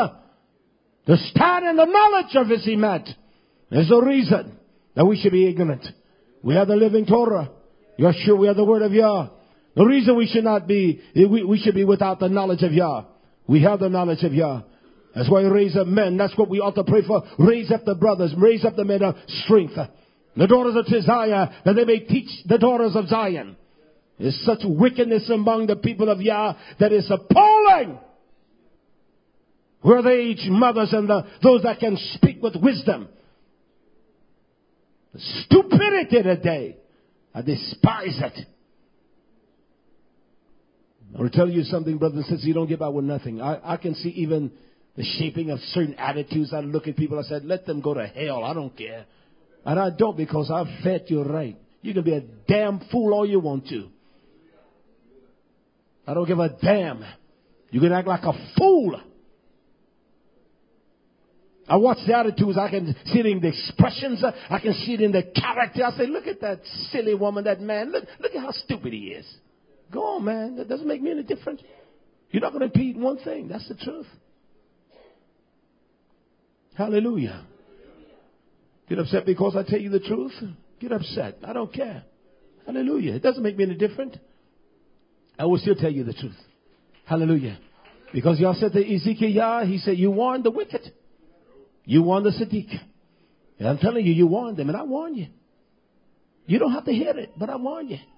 to stand in the knowledge of his emet. There's a reason that we should be ignorant. We have the living Torah. You're sure we have the word of Yah. The reason we should not be, we should be without the knowledge of Yah. We have the knowledge of Yah. That's why we raise up men. That's what we ought to pray for. Raise up the brothers. Raise up the men of strength. The daughters of Tiziah, that they may teach the daughters of Zion. There's such wickedness among the people of Yah that is appalling. Where are the aged mothers and those that can speak with wisdom? The stupidity today. I despise it. I will tell you something, brothers and sisters, you don't get by with nothing. I can see even the shaping of certain attitudes. I look at people, I said, let them go to hell. I don't care. And I don't, because I've fed you right. You can be a damn fool all you want to. I don't give a damn. You can act like a fool. I watch the attitudes. I can see it in the expressions. I can see it in the character. I say, look at that silly woman, that man. Look at how stupid he is. Go on, man. That doesn't make me any different. You're not going to repeat one thing. That's the truth. Hallelujah. Get upset because I tell you the truth? Get upset. I don't care. Hallelujah. It doesn't make me any different. I will still tell you the truth. Hallelujah. Because y'all said to Ezekiel, he said, you warned the wicked. You warned the Siddiq. And I'm telling you, you warned them, and I warn you. You don't have to hear it, but I warn you.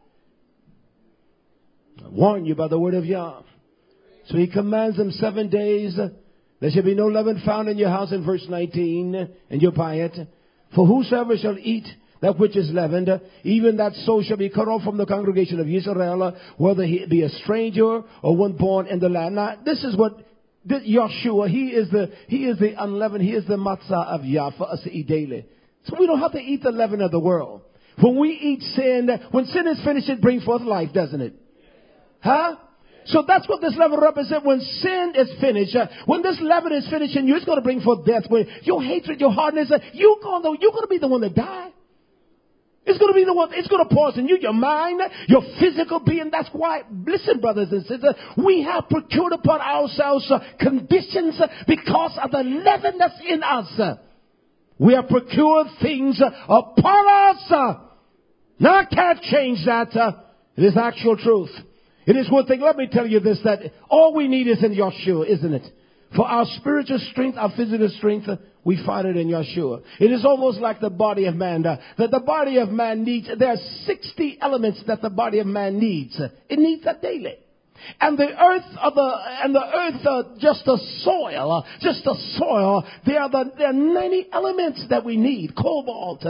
I warn you by the word of Yah. So he commands them 7 days. There shall be no leaven found in your house in verse 19, and you buy it. For whosoever shall eat that which is leavened, even that soul shall be cut off from the congregation of Israel, whether he be a stranger or one born in the land. Now, this is what Yeshua, he is the unleavened, he is the matzah of Yah for us to eat daily. So we don't have to eat the leaven of the world. When we eat sin, when sin is finished, it brings forth life, doesn't it? Huh? So that's what this leaven represents. When sin is finished, when this leaven is finished in you, it's going to bring forth death. When your hatred, your hardness, you're going to be the one that die. It's going to be the one, it's going to poison you, your mind, your physical being. That's why, listen, brothers and sisters, we have procured upon ourselves conditions because of the leaven that's in us. We have procured things upon us. Now I can't change that. It is actual truth. It is one thing, let me tell you this, that all we need is in Yeshua, isn't it? For our spiritual strength, our physical strength, we find it in Yeshua. It is almost like the body of man. That the body of man needs, there are 60 elements that the body of man needs. It needs that daily. And the earth, just the soil, there are 90 elements that we need. Cobalt,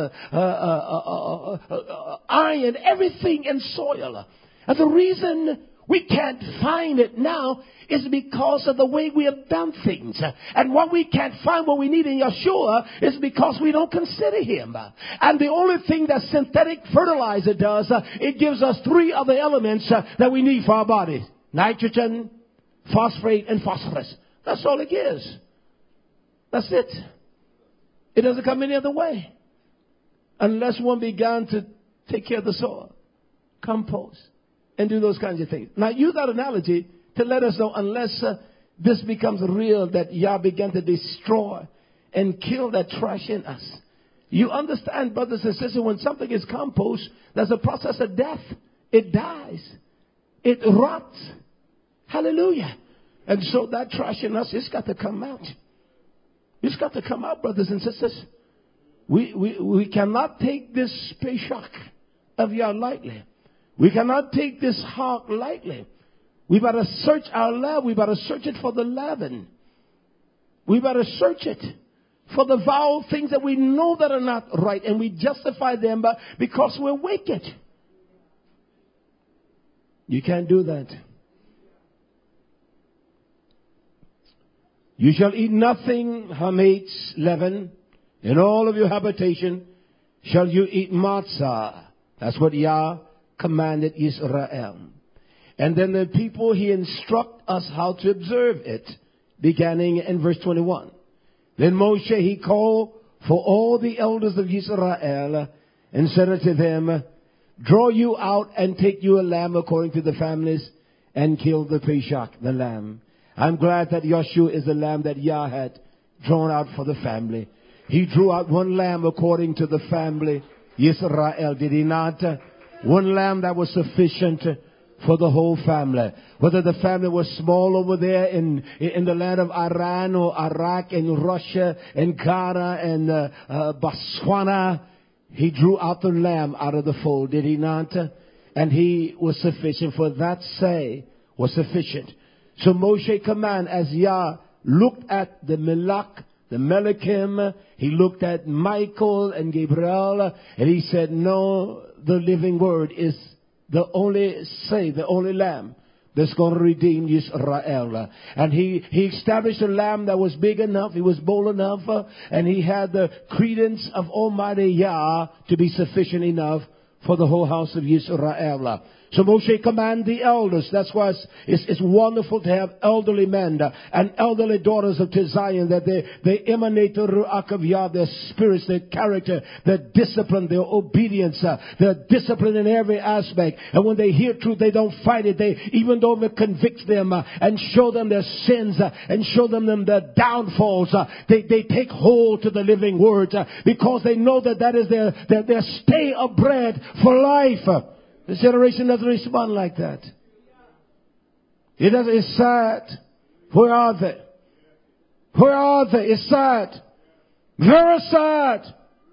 iron, everything in soil. And the reason we can't find it now is because of the way we have done things. And what we can't find what we need in Yeshua is because we don't consider him. And the only thing that synthetic fertilizer does, it gives us 3 other elements that we need for our body. Nitrogen, phosphate, and phosphorus. That's all it gives. That's it. It doesn't come any other way. Unless one began to take care of the soil, compost, and do those kinds of things. Now, use that analogy to let us know, unless this becomes real, that Yah began to destroy and kill that trash in us. You understand, brothers and sisters, when something is compost, there's a process of death. It dies. It rots. Hallelujah. And so that trash in us, it's got to come out. It's got to come out, brothers and sisters. We cannot take this Peshach of Yah lightly. We cannot take this hawk lightly. We better search our lab. We better search it for the leaven. We better search it for the vile things that we know that are not right. And we justify them because we're wicked. You can't do that. You shall eat nothing, hametz, leaven. In all of your habitation shall you eat matzah. That's what Yah commanded Israel. And then the people, he instruct us how to observe it, beginning in verse 21. Then Moshe, he called for all the elders of Israel and said unto them, draw you out and take you a lamb according to the families and kill the Peshach, the lamb. I'm glad that Yeshua is the lamb that Yah had drawn out for the family. He drew out one lamb according to the family, Israel, did he not? One lamb that was sufficient for the whole family. Whether the family was small over there in the land of Iran or Iraq and Russia and Ghana and Botswana, he drew out the lamb out of the fold, did he not? And he was sufficient. For that say was sufficient. So Moshe command, as Yah looked at the Melech, the Melachim, he looked at Michael and Gabriel, and he said, no, the living word is the only lamb that's going to redeem Israel. And he established a lamb that was big enough, he was bold enough, and he had the credence of Almighty Yah to be sufficient enough for the whole house of Israel. So Moshe commanded the elders. That's why it's wonderful to have elderly men and elderly daughters of Zion, that they emanate the Ruach of Yah, their spirits, their character, their discipline, their obedience, their discipline in every aspect. And when they hear truth, they don't fight it. Even though it convicts them and show them their sins and show them their downfalls, they take hold to the living word because they know that is their stay of bread for life. This generation doesn't respond like that. It doesn't. It's sad. Where are they? Where are they? It's sad. Very sad.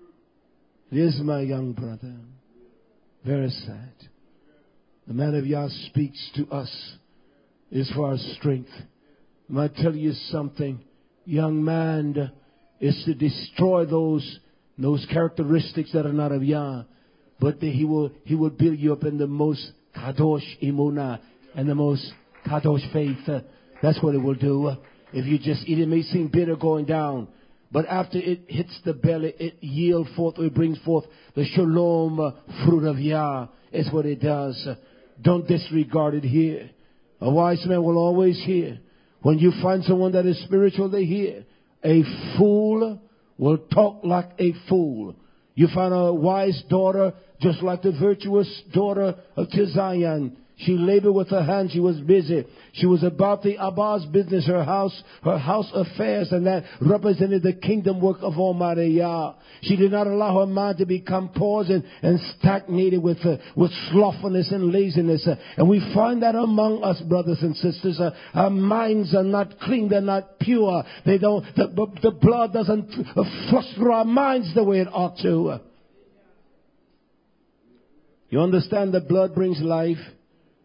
It is, my young brother. Very sad. The man of Yah speaks to us is for our strength. I might tell you something. Young man is to destroy those characteristics that are not of Yah. But he will build you up in the most kadosh emunah and the most kadosh faith. That's what it will do. If you just eat, it may seem bitter going down, but after it hits the belly, it yields forth, or it brings forth the shalom fruit of Yah. Is what it does. Don't disregard it here. A wise man will always hear. When you find someone that is spiritual, they hear. A fool will talk like a fool. You find a wise daughter, just like the virtuous daughter of Zion. She labored with her hands. She was busy. She was about the Abba's business, her house affairs, and that represented the kingdom work of Almighty Yah. She did not allow her mind to become paused and stagnated with slothfulness and laziness. And we find that among us, brothers and sisters. Our minds are not clean. They're not pure. The blood doesn't flush through our minds the way it ought to. You understand that blood brings life?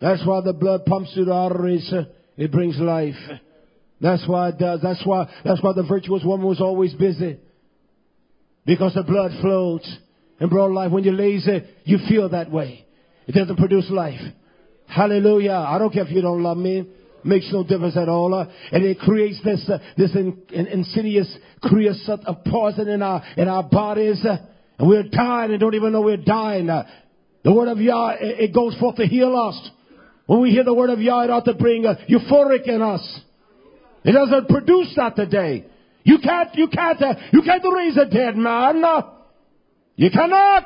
That's why the blood pumps through the arteries. It brings life. That's why it does. That's why the virtuous woman was always busy. Because the blood flows and brought life. When you're lazy, you feel that way. It doesn't produce life. Hallelujah. I don't care if you don't love me. Makes no difference at all. And it creates this insidious creosote of poison in our bodies. And we're dying and don't even know we're dying. The word of Yah, it goes forth to heal us. When we hear the word of Yah, it ought to bring euphoric in us. It doesn't produce that today. You can't raise a dead man. You cannot.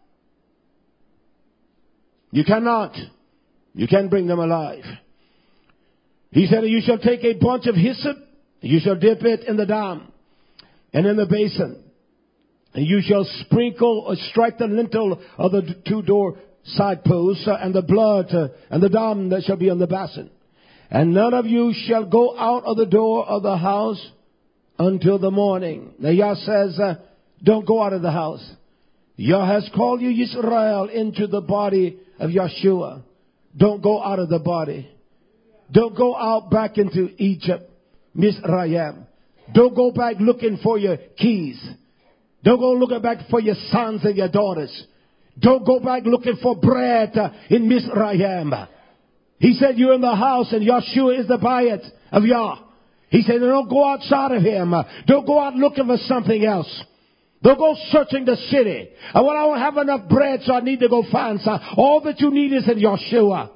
You cannot. You can't bring them alive. He said, you shall take a bunch of hyssop, you shall dip it in the dam and in the basin, and you shall sprinkle or strike the lintel of the two door side posts, and the blood and the dam that shall be on the basin. And none of you shall go out of the door of the house until the morning. Now Yah says, don't go out of the house. Yah has called you Israel into the body of Yeshua. Don't go out of the body. Don't go out back into Egypt, Mizraim. Don't go back looking for your keys. Don't go looking back for your sons and your daughters. Don't go back looking for bread in Mizraim. He said you're in the house and Yeshua is the bayit of Yah. He said don't go outside of him. Don't go out looking for something else. Don't go searching the city. Well, I don't have enough bread, so I need to go find some. All that you need is in Yeshua.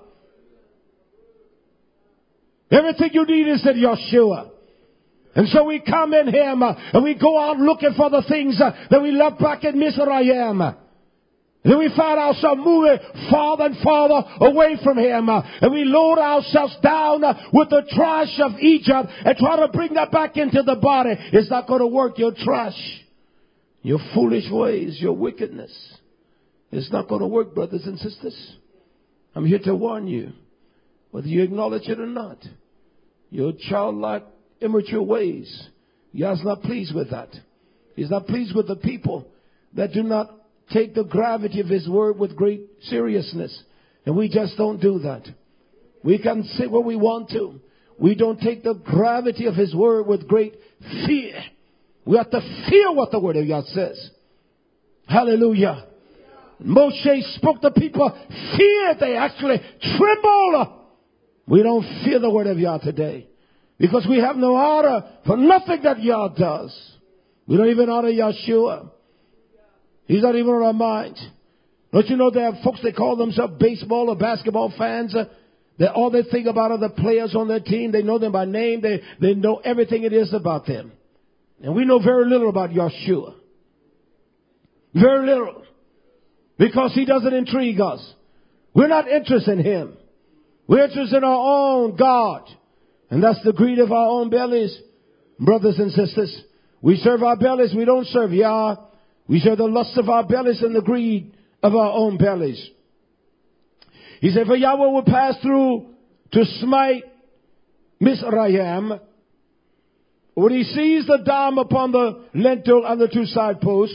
Everything you need is in Yeshua. And so we come in him and we go out looking for the things that we left back in Mizraim. And then we find ourselves moving farther and farther away from him. And we load ourselves down with the trash of Egypt and try to bring that back into the body. It's not going to work. Your trash, your foolish ways, your wickedness. It's not going to work, brothers and sisters. I'm here to warn you, whether you acknowledge it or not. Your childlike, immature ways. Yah's not pleased with that. He's not pleased with the people that do not take the gravity of his word with great seriousness. And we just don't do that. We can say what we want to. We don't take the gravity of his word with great fear. We have to fear what the word of God says. Hallelujah. Moshe spoke to people. Fear. They actually tremble. We don't fear the word of Yah today. Because we have no honor for nothing that Yah does. We don't even honor Yeshua. He's not even on our mind. Don't you know there are folks that call themselves baseball or basketball fans? That all they think about are the players on their team. They know them by name. They know everything it is about them. And we know very little about Yeshua. Very little. Because he doesn't intrigue us. We're not interested in him. We're interested in our own God. And that's the greed of our own bellies. Brothers and sisters, we serve our bellies. We don't serve Yah. We serve the lust of our bellies and the greed of our own bellies. He said, for Yahweh will pass through to smite Mizraim. When he sees the dam upon the lintel and the two side posts,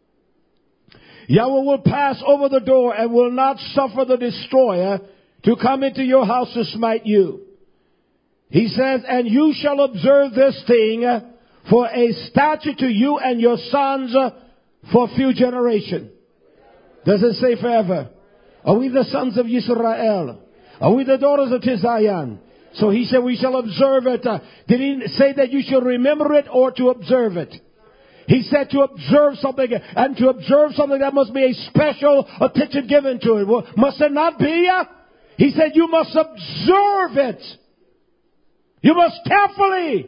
Yahweh will pass over the door and will not suffer the destroyer to come into your house to smite you. He says, and you shall observe this thing for a statute to you and your sons for a few generations. Does it say forever? Are we the sons of Israel? Are we the daughters of Tizayan? So he said we shall observe it. Did he say that you shall remember it or to observe it? He said to observe something, and to observe something that must be a special attention given to it. Well, must it not be? He said you must observe it. You must carefully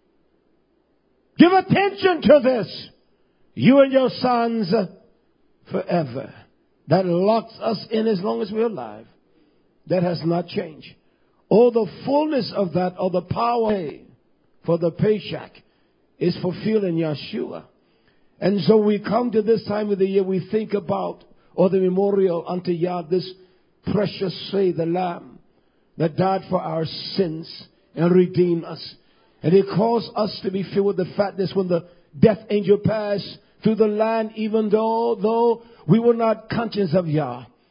give attention to this. You and your sons forever. That locks us in as long as we're alive. That has not changed. Oh, the fullness of that, or the power for the Pesach, is fulfilled in Yeshua. And so we come to this time of the year, we think about, or the memorial unto Yah, this precious say, the Lamb that died for our sins and redeemed us. And it caused us to be filled with the fatness when the death angel passed through the land, even though we were not conscious of Yah.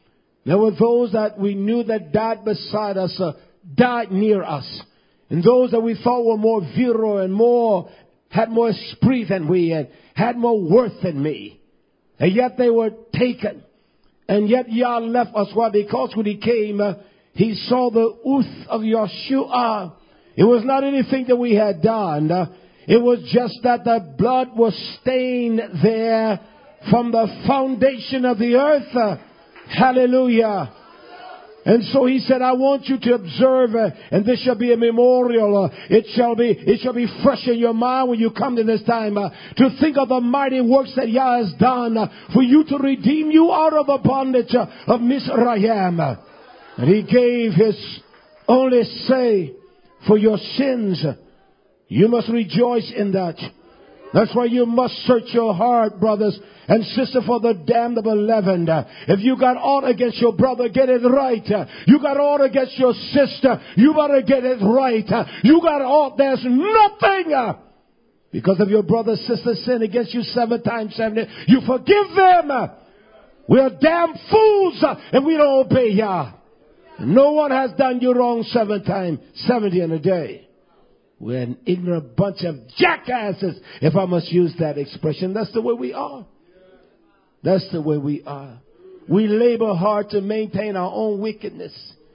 There were those that we knew that died beside us, died near us. And those that we thought were more virile and had more esprit than we had more worth than me. And yet they were taken. And yet Yah left us. Why? Because when He came, He saw the oath of Yeshua. It was not anything that we had done. It was just that the blood was stained there from the foundation of the earth. Hallelujah. And so He said, I want you to observe, and this shall be a memorial. It shall be fresh in your mind when you come to this time, to think of the mighty works that Yah has done for you, to redeem you out of the bondage of Mizraim. And He gave His only say for your sins. You must rejoice in that. That's why you must search your heart, brothers and sisters, for the damnable leaven. If you got aught against your brother, get it right. You got aught against your sister, you better get it right. You got aught, there's nothing. Because if your brother, sister sin against you 7 times 70, you forgive them. We're damn fools if we don't obey Yah. No one has done you wrong 7 times 70 in a day. We're an ignorant bunch of jackasses, if I must use that expression. That's the way we are. That's the way we are. We labor hard to maintain our own wickedness.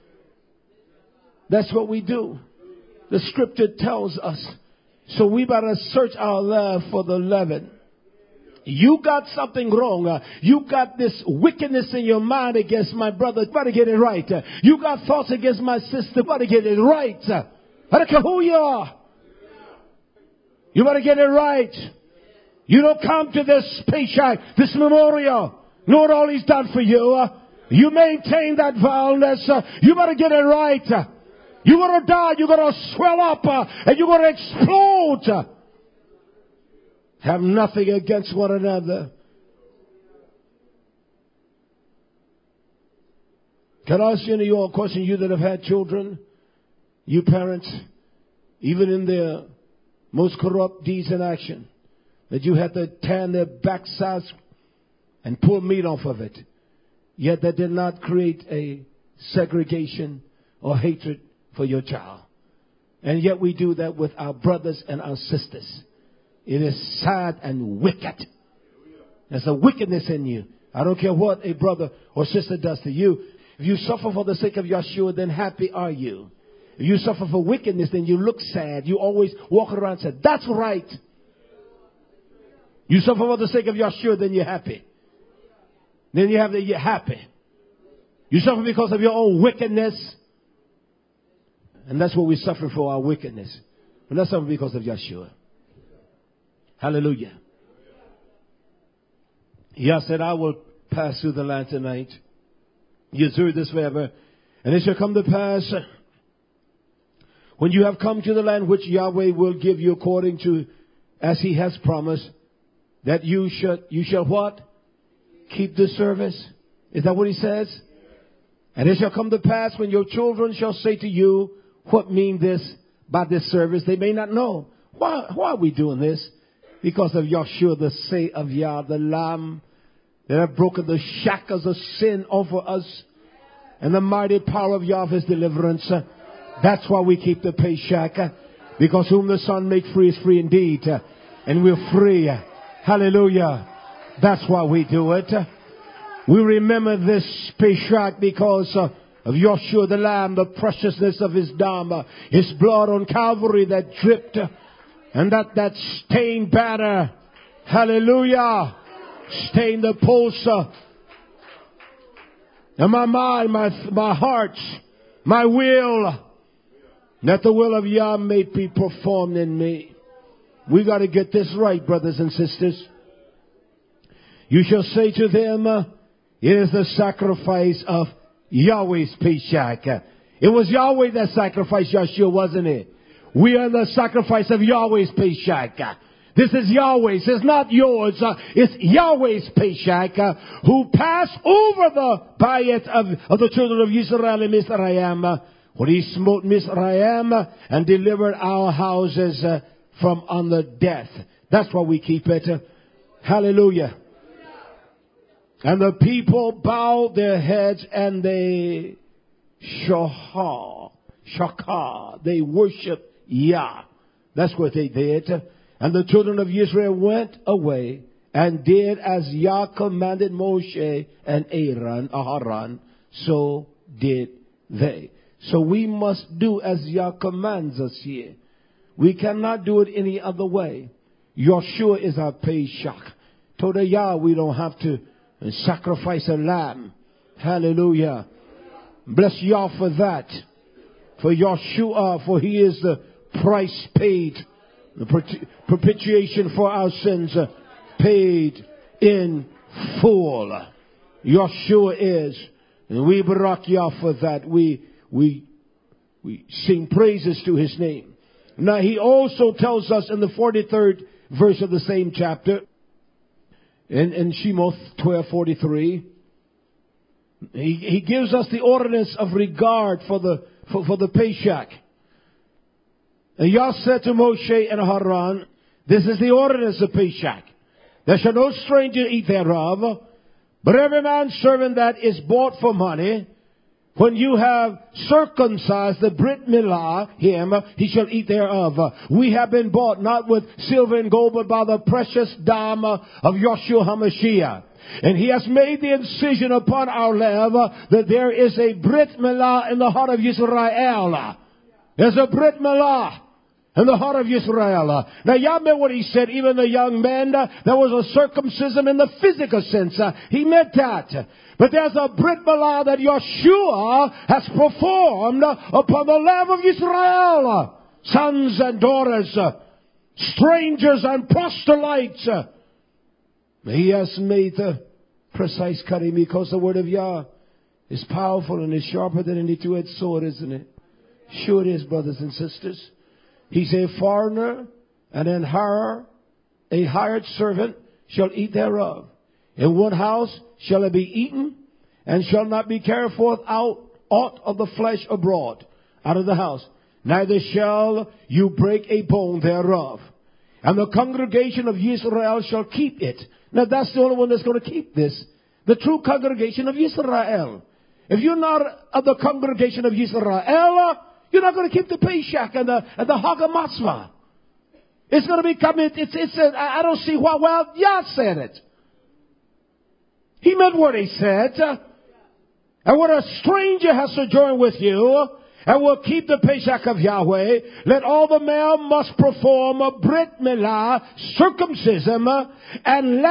That's what we do. The scripture tells us. So we better search our love for the leaven. You got something wrong. You got this wickedness in your mind against my brother. You better get it right. You got thoughts against my sister. You better get it right. I don't care who you are. You better get it right. You don't come to this paycheck, this memorial, know what all He's done for you. You maintain that vileness. You better get it right. You're going to die. You're going to swell up. And you're going to explode. Have nothing against one another. Can I ask you a question, you that have had children? You parents, even in their most corrupt deeds and action, that you had to tan their backsides and pull meat off of it. Yet that did not create a segregation or hatred for your child. And yet we do that with our brothers and our sisters. It is sad and wicked. There's a wickedness in you. I don't care what a brother or sister does to you. If you suffer for the sake of Yeshua, then happy are you. If you suffer for wickedness, then you look sad. You always walk around and say, that's right. You suffer for the sake of Yeshua, then you're happy. Then you're happy. You suffer because of your own wickedness. And that's what we suffer for, our wickedness. We're not suffering because of Yeshua. Hallelujah. Yah said, I will pass through the land tonight. You observe this forever. And it shall come to pass, when you have come to the land which Yahweh will give you according to as He has promised, that you shall what? Keep the service. Is that what He says? And it shall come to pass when your children shall say to you, what mean this by this service? They may not know. Why are we doing this? Because of Yeshua, the say of Yah, the Lamb that have broken the shackles of sin over us, and the mighty power of Yahweh's deliverance. That's why we keep the paycheck. Because whom the Son make free is free indeed. And we're free. Hallelujah. That's why we do it. We remember this paycheck because of Yeshua the Lamb, the preciousness of His dam, His blood on Calvary that dripped, and that stained banner. Hallelujah. Stained the pulse. And my mind, my heart, my will, that the will of Yah may be performed in me. We got to get this right, brothers and sisters. You shall say to them, it is the sacrifice of Yahweh's paycheck. It was Yahweh that sacrificed Yeshua, wasn't it? We are the sacrifice of Yahweh's paycheck. This is Yahweh's. It's not yours. It's Yahweh's paycheck, who passed over the bayit of the children of Israel in Mizraim, when He smote Mizraim and delivered our houses from under death. That's why we keep it. Hallelujah. And the people bowed their heads and they shakah. They worshiped Yah. That's what they did. And the children of Israel went away and did as Yah commanded Moshe and Aaron, so did they. So we must do as Yah commands us here. We cannot do it any other way. Yeshua is our Pesach. To the Yah, we don't have to sacrifice a lamb. Hallelujah. Bless Yah for that. For Yeshua, for he is the price paid. The propitiation for our sins paid in full. Yeshua is. And we barak Yah for that. We sing praises to his name. Now he also tells us in the 43rd verse of the same chapter, in Shemoth 12:43, he gives us the ordinance of regard for the Pesach. And Yah said to Moshe and Aaron, this is the ordinance of Pesach. There shall no stranger eat thereof, but every man's servant that is bought for money, when you have circumcised the Brit Milah, him, he shall eat thereof. We have been bought not with silver and gold, but by the precious dam of Yeshua HaMashiach. And he has made the incision upon our lev that there is a Brit Milah in the heart of Yisrael. There's a Brit Milah in the heart of Yisrael. Now, y'all know what he said, even the young men, there was a circumcision in the physical sense. He meant that. But there's a Brit Milah that Yeshua has performed upon the land of Israel. Sons and daughters, strangers and proselytes. He has made the precise cutting because the word of Yah is powerful and is sharper than any two-edged sword, isn't it? Sure it is, brothers and sisters. He's a foreigner and an a hired servant shall eat thereof. In one house shall it be eaten, and shall not be carried forth out aught of the flesh abroad, out of the house. Neither shall you break a bone thereof. And the congregation of Israel shall keep it. Now that's the only one that's going to keep this. The true congregation of Israel. If you're not of the congregation of Israel, you're not going to keep the Pesach and the Hagamatzvah. It's going to become, I don't see why, well, Yah said it. He meant what he said. And when a stranger has sojourned with you, and will keep the Pesach of Yahweh, let all the male must perform a Brit Milah, circumcision, and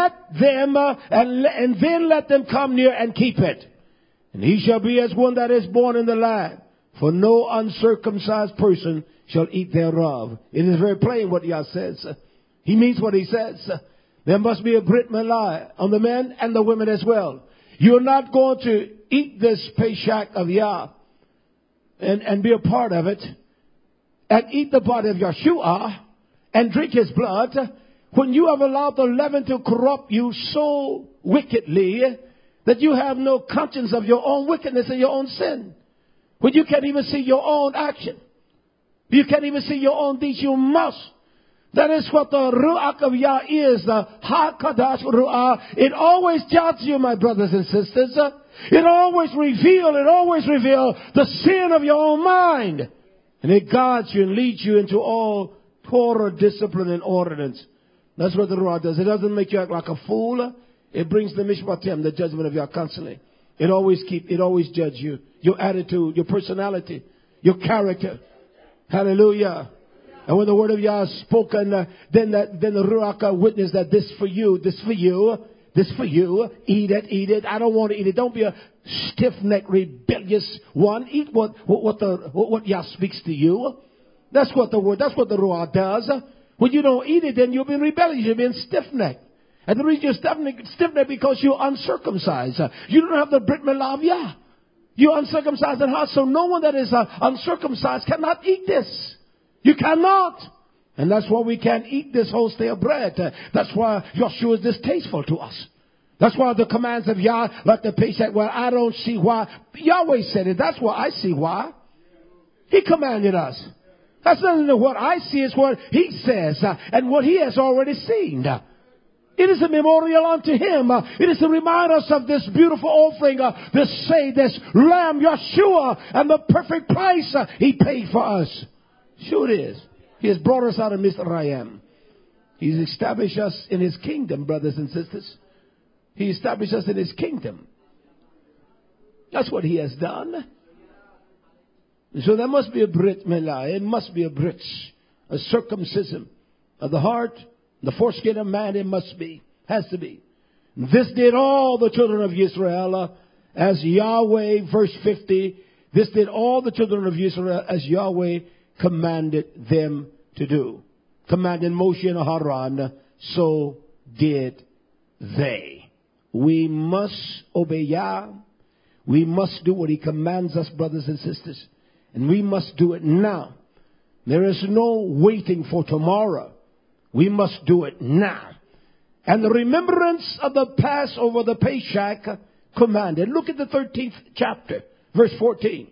then let them come near and keep it. And he shall be as one that is born in the land, for no uncircumcised person shall eat thereof. It is very plain what Yah says. He means what he says. There must be a Brit Milah on the men and the women as well. You're not going to eat this Pesach of Yah and be a part of it and eat the body of Yeshua and drink his blood when you have allowed the leaven to corrupt you so wickedly that you have no conscience of your own wickedness and your own sin. When you can't even see your own action. You can't even see your own deeds. You must. That is what the Ruach of Yah is, the HaKadosh Ruach. It always judges you, my brothers and sisters. It always reveals the sin of your own mind. And it guides you and leads you into all Torah discipline and ordinance. That's what the Ruach does. It doesn't make you act like a fool. It brings the Mishpatim, the judgment of Yah constantly. It always judges you. Your attitude, your personality, your character. Hallelujah. And when the word of Yah is spoken, then the Ruach witness that this for you, eat it. I don't want to eat it. Don't be a stiff-necked, rebellious one. Eat what Yah speaks to you. That's what the Ruach does. When you don't eat it, then you'll be rebellious. You'll be stiff-necked. And the reason you're stiff-necked because you're uncircumcised. You don't have the Brit Milah of Yah. You're uncircumcised in heart, so no one that is uncircumcised cannot eat this. You cannot. And that's why we can't eat this whole stale bread. That's why Yeshua is distasteful to us. That's why the commands of Yah, like the Pesach, well, I don't see why. Yahweh said it. That's why I see why. He commanded us. That's nothing to what I see, is what he says and what he has already seen. It is a memorial unto him. It is to remind us of this beautiful offering, this Lamb, Yeshua, and the perfect price he paid for us. Sure it is. He has brought us out of Mizraim. He's established us in his kingdom, brothers and sisters. He established us in his kingdom. That's what he has done. So there must be a brit milah. It must be a brit, a circumcision of the heart, the foreskin of man. It must be, has to be. This did all the children of Israel as Yahweh, verse 50. This did all the children of Israel as Yahweh commanded them to do. Commanded Moshe and Haran, so did they. We must obey Yah. We must do what he commands us, brothers and sisters. And we must do it now. There is no waiting for tomorrow. We must do it now. And the remembrance of the Passover, the Pesach, commanded. Look at the 13th chapter, verse 14.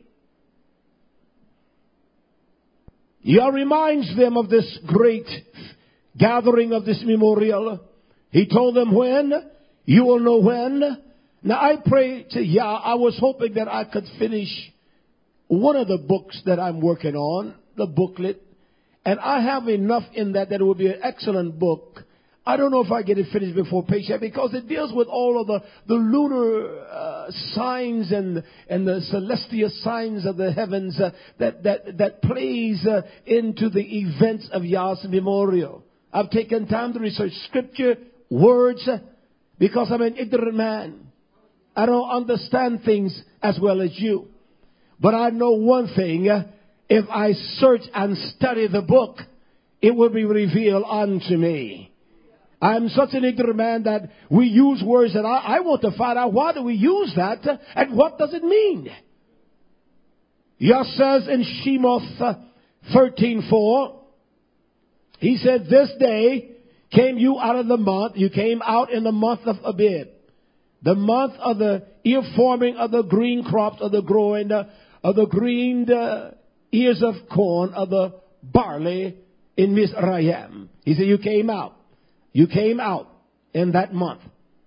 Yah reminds them of this great gathering of this memorial. He told them when. You will know when. Now I pray to Yah. I was hoping that I could finish one of the books that I'm working on, the booklet. And I have enough in that it will be an excellent book. I don't know if I get it finished before Pesach because it deals with all of the lunar signs and the celestial signs of the heavens that plays into the events of Yah's memorial. I've taken time to research scripture, words, because I'm an ignorant man. I don't understand things as well as you. But I know one thing. If I search and study the book, it will be revealed unto me. I'm such an ignorant man that we use words that I want to find out why do we use that and what does it mean. Yah says in Shemoth 13:4, he said, this day came you out of the month, you came out in the month of Abib, the month of the ear forming of the green crops, of the growing, of the green ears of corn, of the barley in Mizraim. He said, you came out. You came out in that month.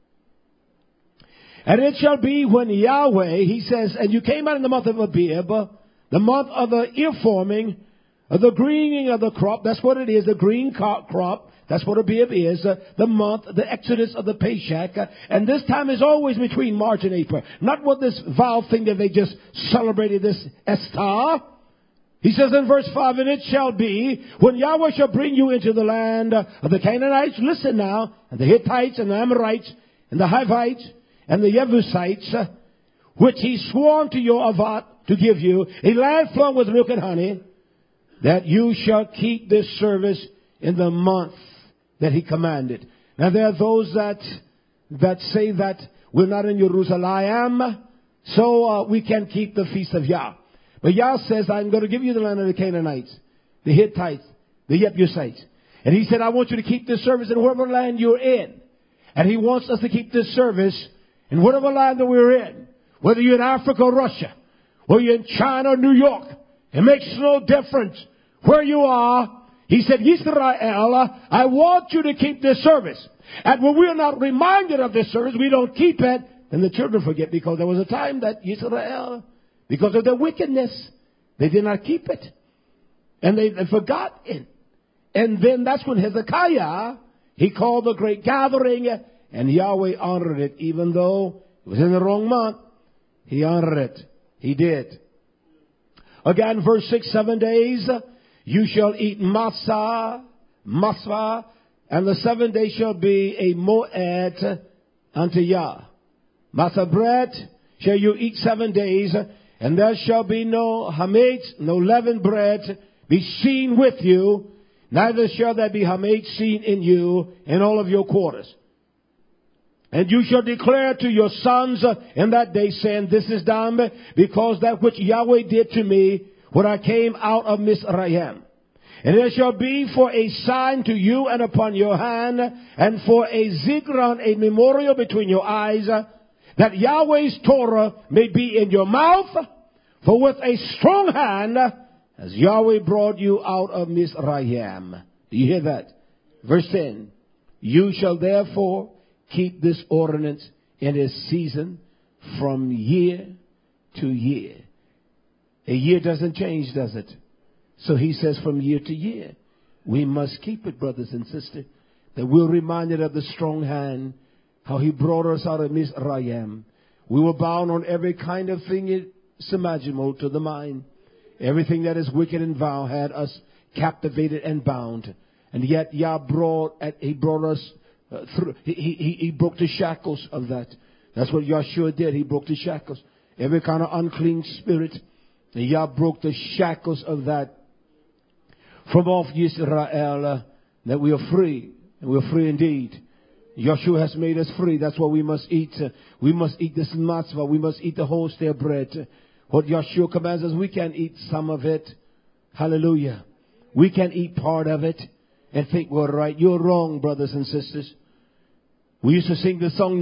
And it shall be when Yahweh, he says, and you came out in the month of Abib, the month of the ear forming, of the greening of the crop. That's what it is, the green crop. That's what Abib is, the month, the exodus of the Pesach. And this time is always between March and April. Not what this vile thing that they just celebrated, this Esther. He says in verse 5, and it shall be when Yahweh shall bring you into the land of the Canaanites, listen now, and the Hittites and the Amorites and the Hivites and the Jebusites, which he swore unto your avat to give you, a land flowing with milk and honey, that you shall keep this service in the month that he commanded. Now there are those that say that we're not in Jerusalem, so we can't keep the feast of Yah. But Yah says, I'm going to give you the land of the Canaanites, the Hittites, the Jebusites. And he said, I want you to keep this service in whatever land you're in. And he wants us to keep this service in whatever land that we're in. Whether you're in Africa or Russia, whether you're in China or New York. It makes no difference where you are. He said, Israel, I want you to keep this service. And when we're not reminded of this service, we don't keep it, then the children forget, because there was a time that Israel, because of their wickedness, they did not keep it. And they forgot it. And then that's when Hezekiah, he called a great gathering, and Yahweh honored it. Even though it was in the wrong month, he honored it. He did. Again, verse 6, 7 days, you shall eat matzah, and the 7 days shall be a moed unto Yah. Matzah bread shall you eat 7 days, and there shall be no hametz, no leavened bread be seen with you, neither shall there be hametz seen in you in all of your quarters. And you shall declare to your sons in that day, saying, this is done because that which Yahweh did to me when I came out of Mizraim. And it shall be for a sign to you and upon your hand, and for a zikron, a memorial between your eyes, that Yahweh's Torah may be in your mouth. For with a strong hand has Yahweh brought you out of Mizraim. Do you hear that? Verse 10. You shall therefore keep this ordinance in its season from year to year. A year doesn't change, does it? So he says from year to year. We must keep it, brothers and sisters. That we're reminded of the strong hand, how he brought us out of Mizraim. We were bound on every kind of thing it's imaginable to the mind. Everything that is wicked and vile had us captivated and bound. And yet Yah brought us through. He broke the shackles of that. That's what Yahshua did. He broke the shackles. Every kind of unclean spirit. And Yah broke the shackles of that from off Yisrael, that we are free. And we are free indeed. Yahshua has made us free. That's why we must eat. We must eat this matzvah. We must eat the whole stale bread. What Yahshua commands us, we can eat some of it. Hallelujah. We can eat part of it and think we're right. You're wrong, brothers and sisters. We used to sing the song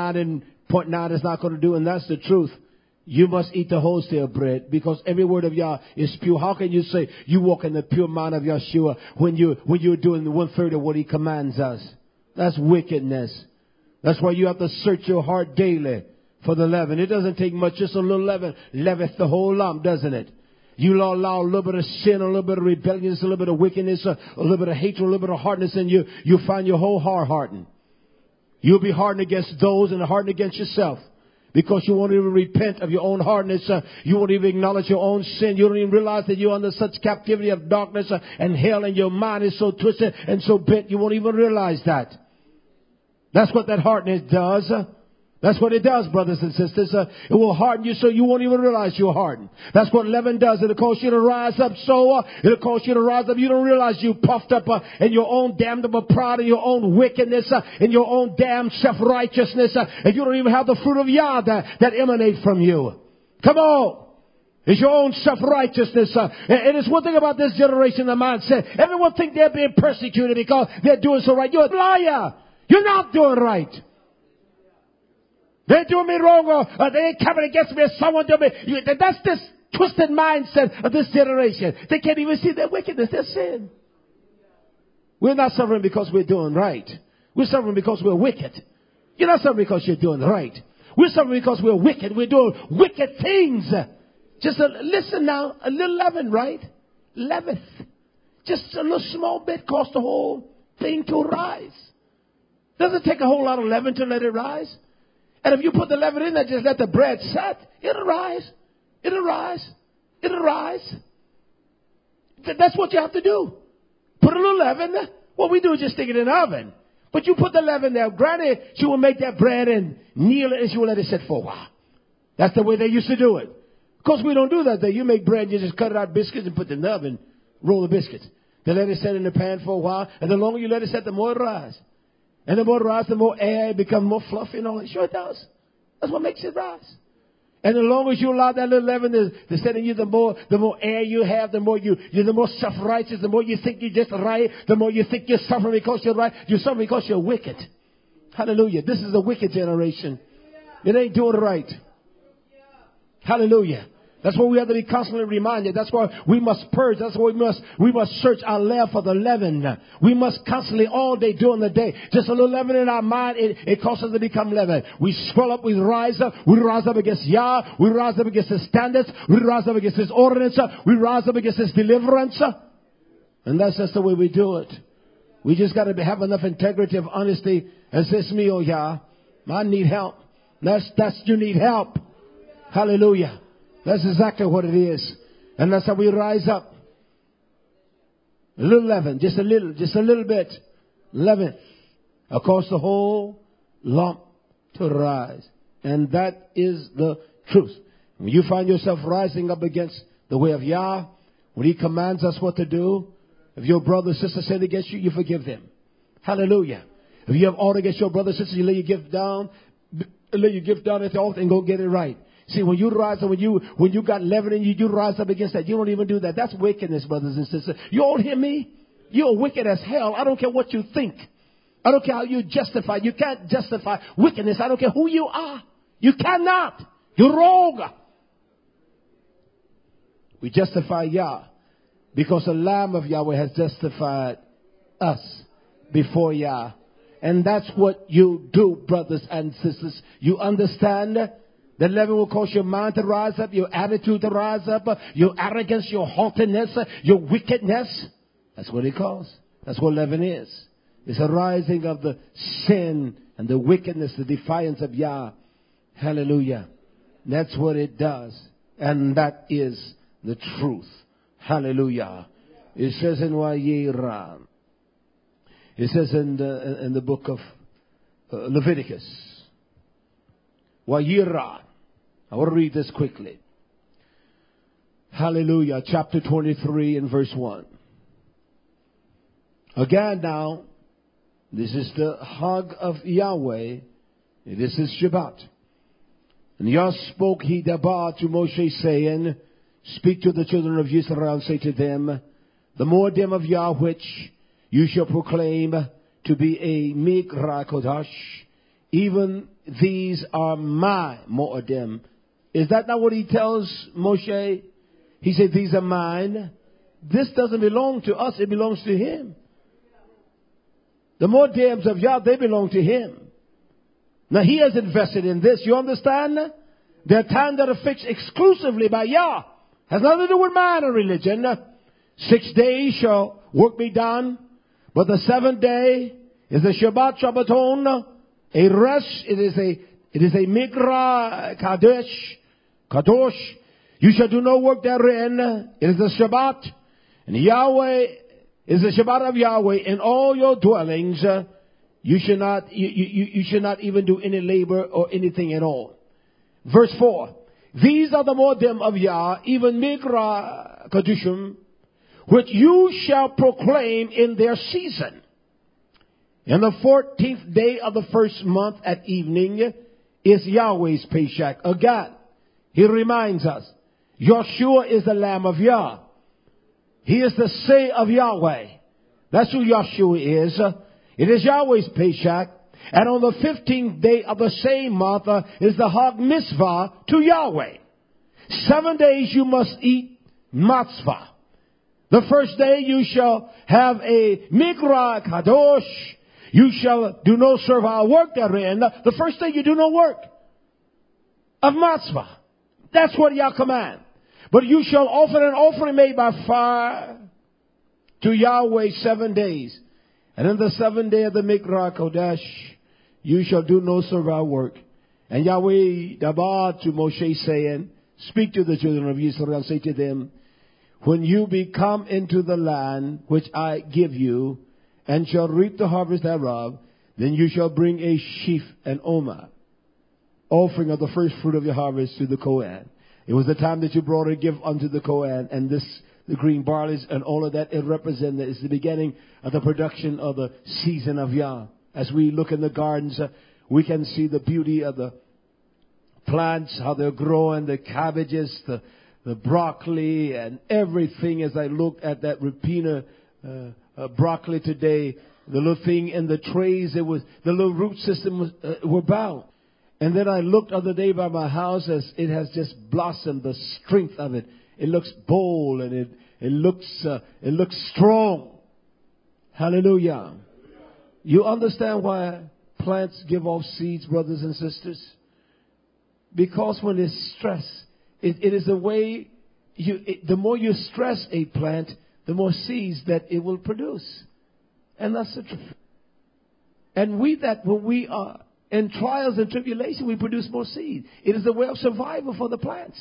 99.9 is not going to do, and that's the truth. You must eat the whole stale bread because every word of Yah is pure. How can you say you walk in the pure mind of Yahshua when you're doing the 1/3 of what he commands us? That's wickedness. That's why you have to search your heart daily for the leaven. It doesn't take much, just a little leaven leaveth the whole lump, doesn't it? You allow a little bit of sin, a little bit of rebellion, a little bit of wickedness, a little bit of hatred, a little bit of hardness, and you find your whole heart hardened. You'll be hardened against those and hardened against yourself. Because you won't even repent of your own hardness. You won't even acknowledge your own sin. You don't even realize that you're under such captivity of darkness and hell, and your mind is so twisted and so bent you won't even realize that. That's what that hardness does. That's what it does, brothers and sisters. It will harden you so you won't even realize you're hardened. That's what leaven does. It'll cause you to rise up it'll cause you to rise up. You don't realize you puffed up in your own damnable pride and your own wickedness and your own damn self-righteousness. And you don't even have the fruit of Yah that emanate from you. Come on. It's your own self-righteousness. And it's one thing about this generation, the mindset. Everyone think they're being persecuted because they're doing so right. You're a liar. You're not doing right. They're doing me wrong or they ain't coming against me or someone doing me. That's this twisted mindset of this generation. They can't even see their wickedness, their sin. We're not suffering because we're doing right. We're suffering because we're wicked. You're not suffering because you're doing right. We're suffering because we're wicked. We're doing wicked things. Just listen now, a little leaven, right? Leaven. Just a little small bit caused the whole thing to rise. Doesn't take a whole lot of leaven to let it rise. And if you put the leaven in there, just let the bread set, it'll rise. It'll rise. It'll rise. That's what you have to do. Put a little leaven there. What we do is just stick it in the oven. But you put the leaven there. Granny, she will make that bread and kneel it and she will let it sit for a while. That's the way they used to do it. Of course, we don't do that there. You make bread, you just cut it out biscuits and put it in the oven. Roll the biscuits. They let it set in the pan for a while. And the longer you let it set, the more it rise. And the more it rises, the more air, it becomes more fluffy and all that. Sure it does. That's what makes it rise. And the longer you allow that little leaven to set in you, the more air you have, the more you're the more self-righteous, the more you think you're just right, the more you think you're suffering because you're right. You're suffering because you're wicked. Hallelujah. This is the wicked generation. It ain't doing right. Hallelujah. That's why we have to be constantly reminded. That's why we must purge. That's why we must search our lair for the leaven. We must constantly all day during the day. Just a little leaven in our mind, it causes us to become leaven. We swell up, we rise up against Yah, we rise up against His standards, we rise up against His ordinance, we rise up against His deliverance. And that's just the way we do it. We just got to have enough integrity of honesty and say, it's me, oh Yah. I need help. You need help. Hallelujah. That's exactly what it is. And that's how we rise up. A little leaven, just a little bit. Leaven. Cause the whole lump to rise. And that is the truth. When you find yourself rising up against the way of Yah, when He commands us what to do, if your brother or sister sin against you, you forgive them. Hallelujah. If you have ought against your brother or sister, you lay your gift down at the altar and go get it right. See, when you rise up, when you got leaven in you, you rise up against that. You don't even do that. That's wickedness, brothers and sisters. You all hear me? You're wicked as hell. I don't care what you think. I don't care how you justify. You can't justify wickedness. I don't care who you are. You cannot. You're wrong. We justify Yah because the Lamb of Yahweh has justified us before Yah. And that's what you do, brothers and sisters. You understand? The leaven will cause your mind to rise up, your attitude to rise up, your arrogance, your haughtiness, your wickedness. That's what it calls. That's what leaven is. It's a rising of the sin and the wickedness, the defiance of Yah. Hallelujah. That's what it does. And that is the truth. Hallelujah. It says in Wayera. It says in the book of Leviticus. Wayera. I want to read this quickly. Hallelujah. Chapter 23 and verse 1. Again now, this is the Hag of Yahweh. This is Shabbat. And Yah spoke he Dabar to Moshe, saying, speak to the children of Israel and say to them, the Moedim of Yah which you shall proclaim to be a Mikra Kodash, even these are my Moedim. Is that not what he tells Moshe? He said, these are mine. This doesn't belong to us, it belongs to him. The Moedims of Yah, they belong to him. Now he has invested in this. You understand? There are times that are fixed exclusively by Yah. Has nothing to do with man or religion. 6 days shall work be done. But the seventh day is the Shabbat Shabbaton. A rest. It is a Mikra Kadosh. You shall do no work therein. It is the Shabbat. And Yahweh is the Shabbat of Yahweh in all your dwellings. You should not even do any labor or anything at all. Verse 4. These are the Moedim of Yah, even Mikra Kadushim, which you shall proclaim in their season. And the 14th day of the first month at evening is Yahweh's Peshach. Again, he reminds us, Yeshua is the Lamb of Yah. He is the Say of Yahweh. That's who Yeshua is. It is Yahweh's Peshach. And on the 15th day of the same month is the Hag Mitzvah to Yahweh. 7 days you must eat matzvah. The first day you shall have a Mikra Kadosh. You shall do no servile work therein. The first day you do no work of matzvah. That's what Yah command. But you shall offer an offering made by fire to Yahweh 7 days. And in the 7th day of the Mikra Kodesh, you shall do no servile work. And Yahweh Dabar to Moshe, saying, speak to the children of Israel, say to them, when you be come into the land which I give you, and shall reap the harvest thereof, then you shall bring a sheaf and omer, offering of the first fruit of your harvest to the Kohen. It was the time that you brought a gift unto the Kohen, and this, the green barleys and all of that, it represented, it's the beginning of the production of the season of Yah. As we look in the gardens, we can see the beauty of the plants, how they're growing, the cabbages, the broccoli, and everything. As I look at that rapina broccoli today, the little thing in the trays, it was the little root system were bound. And then I looked the other day by my house as it has just blossomed. The strength of it, it looks bold and it looks strong. Hallelujah. You understand why plants give off seeds, brothers and sisters? Because when it's stress, it is a way the more you stress a plant, the more seeds that it will produce. And that's the truth. And when we are in trials and tribulation, we produce more seed. It is a way of survival for the plants.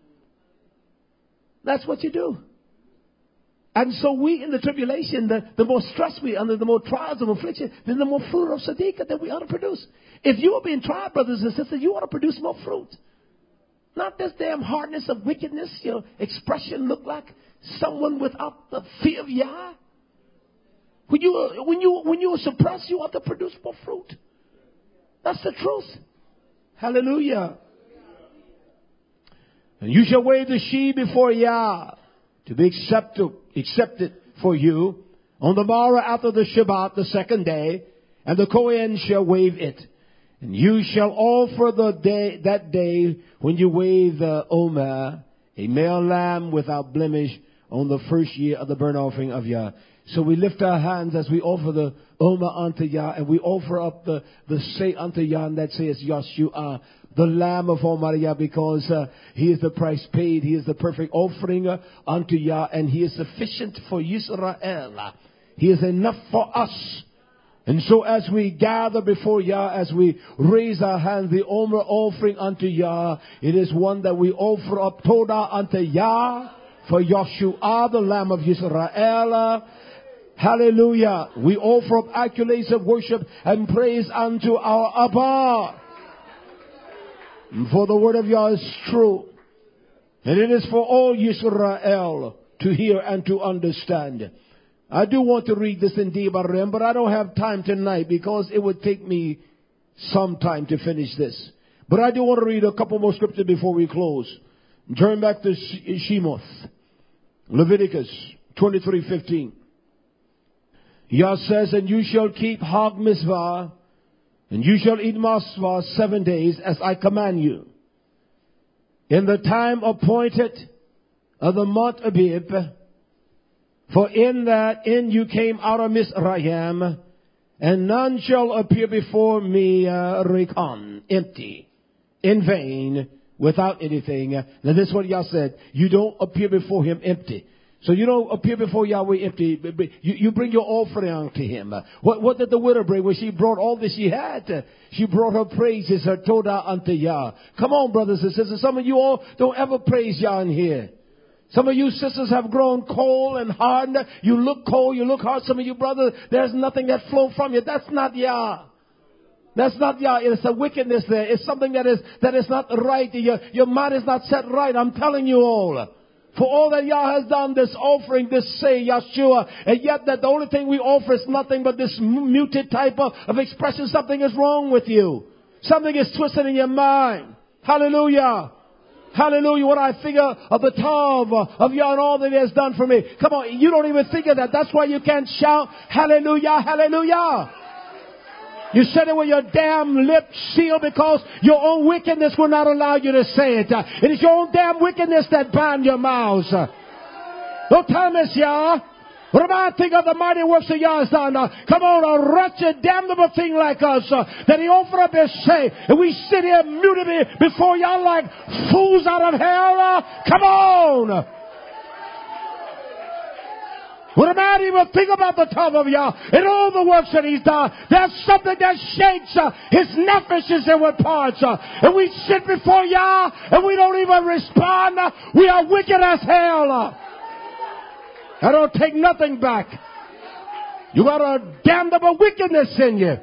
That's what you do. And so we in the tribulation, the more stress we under, the more trials and affliction, then the more fruit of tzedakah that we ought to produce. If you are being tried, brothers and sisters, you ought to produce more fruit. Not this damn hardness of wickedness, your expression look like someone without the fear of Yah. When you are suppressed, you ought to produce more fruit. That's the truth. Hallelujah. And you shall wave the sheaf before Yah to be accepted for you on the morrow after the Shabbat, the 2nd day, and the Kohen shall wave it. And you shall offer that day when you wave the Omer, a male lamb without blemish on the first year of the burnt offering of Yah. So we lift our hands as we offer the Oma unto Yah, and we offer up the say unto Yah, and that says Yeshua, the Lamb of Almighty Yah, because He is the price paid. He is the perfect offering unto Yah, and He is sufficient for Israel. He is enough for us. And so as we gather before Yah, as we raise our hands, the Omer offering unto Yah, it is one that we offer up Todah unto Yah, for Yeshua, the Lamb of Israel. Hallelujah. We offer up accolades of worship and praise unto our Abba. For the word of Yah is true. And it is for all Yisrael to hear and to understand. I do want to read this in Devarim, but I don't have time tonight because it would take me some time to finish this. But I do want to read a couple more scriptures before we close. Turn back to Shemoth. Leviticus 23:15. Yah says, and you shall keep Hag Mitzvah, and you shall eat Masvah 7 days, as I command you. In the time appointed of the month Abib, for in that you came out of Mizraim, and none shall appear before me Rekon, empty, in vain, without anything. Now this is what Yah said. You don't appear before Him empty. So you don't appear before Yahweh empty. You bring your offering to Him. What did the widow bring? Well, she brought all that she had. She brought her praises, her Todah unto Yah. Come on, brothers and sisters. Some of you all don't ever praise Yah in here. Some of you sisters have grown cold and hard. You look cold, you look hard. Some of you brothers, there's nothing that flows from you. That's not Yah. That's not Yah. It's a wickedness there. It's something that is not right. Your mind is not set right. I'm telling you all. For all that Yah has done, this offering, this say, Yeshua, and yet that the only thing we offer is nothing but this muted type of expression. Something is wrong with you. Something is twisted in your mind. Hallelujah. Hallelujah. When I figure of the Tov of Yah and all that He has done for me. Come on, you don't even think of that. That's why you can't shout, hallelujah, hallelujah. You said it with your damn lips sealed because your own wickedness will not allow you to say it. It is your own damn wickedness that bind your mouths. Don't tell me, Yah. What about I think of the mighty works that Yah has done? Come on, a wretched, damnable thing like us that He offered up His say, and we sit here muted before Yah like fools out of hell. Come on. What about even think about the Tov of Yah and all the works that He's done? There's something that shakes His nephesh in with parts. And we sit before Yah and we don't even respond. We are wicked as hell. I don't take nothing back. You got a damnable wickedness in you.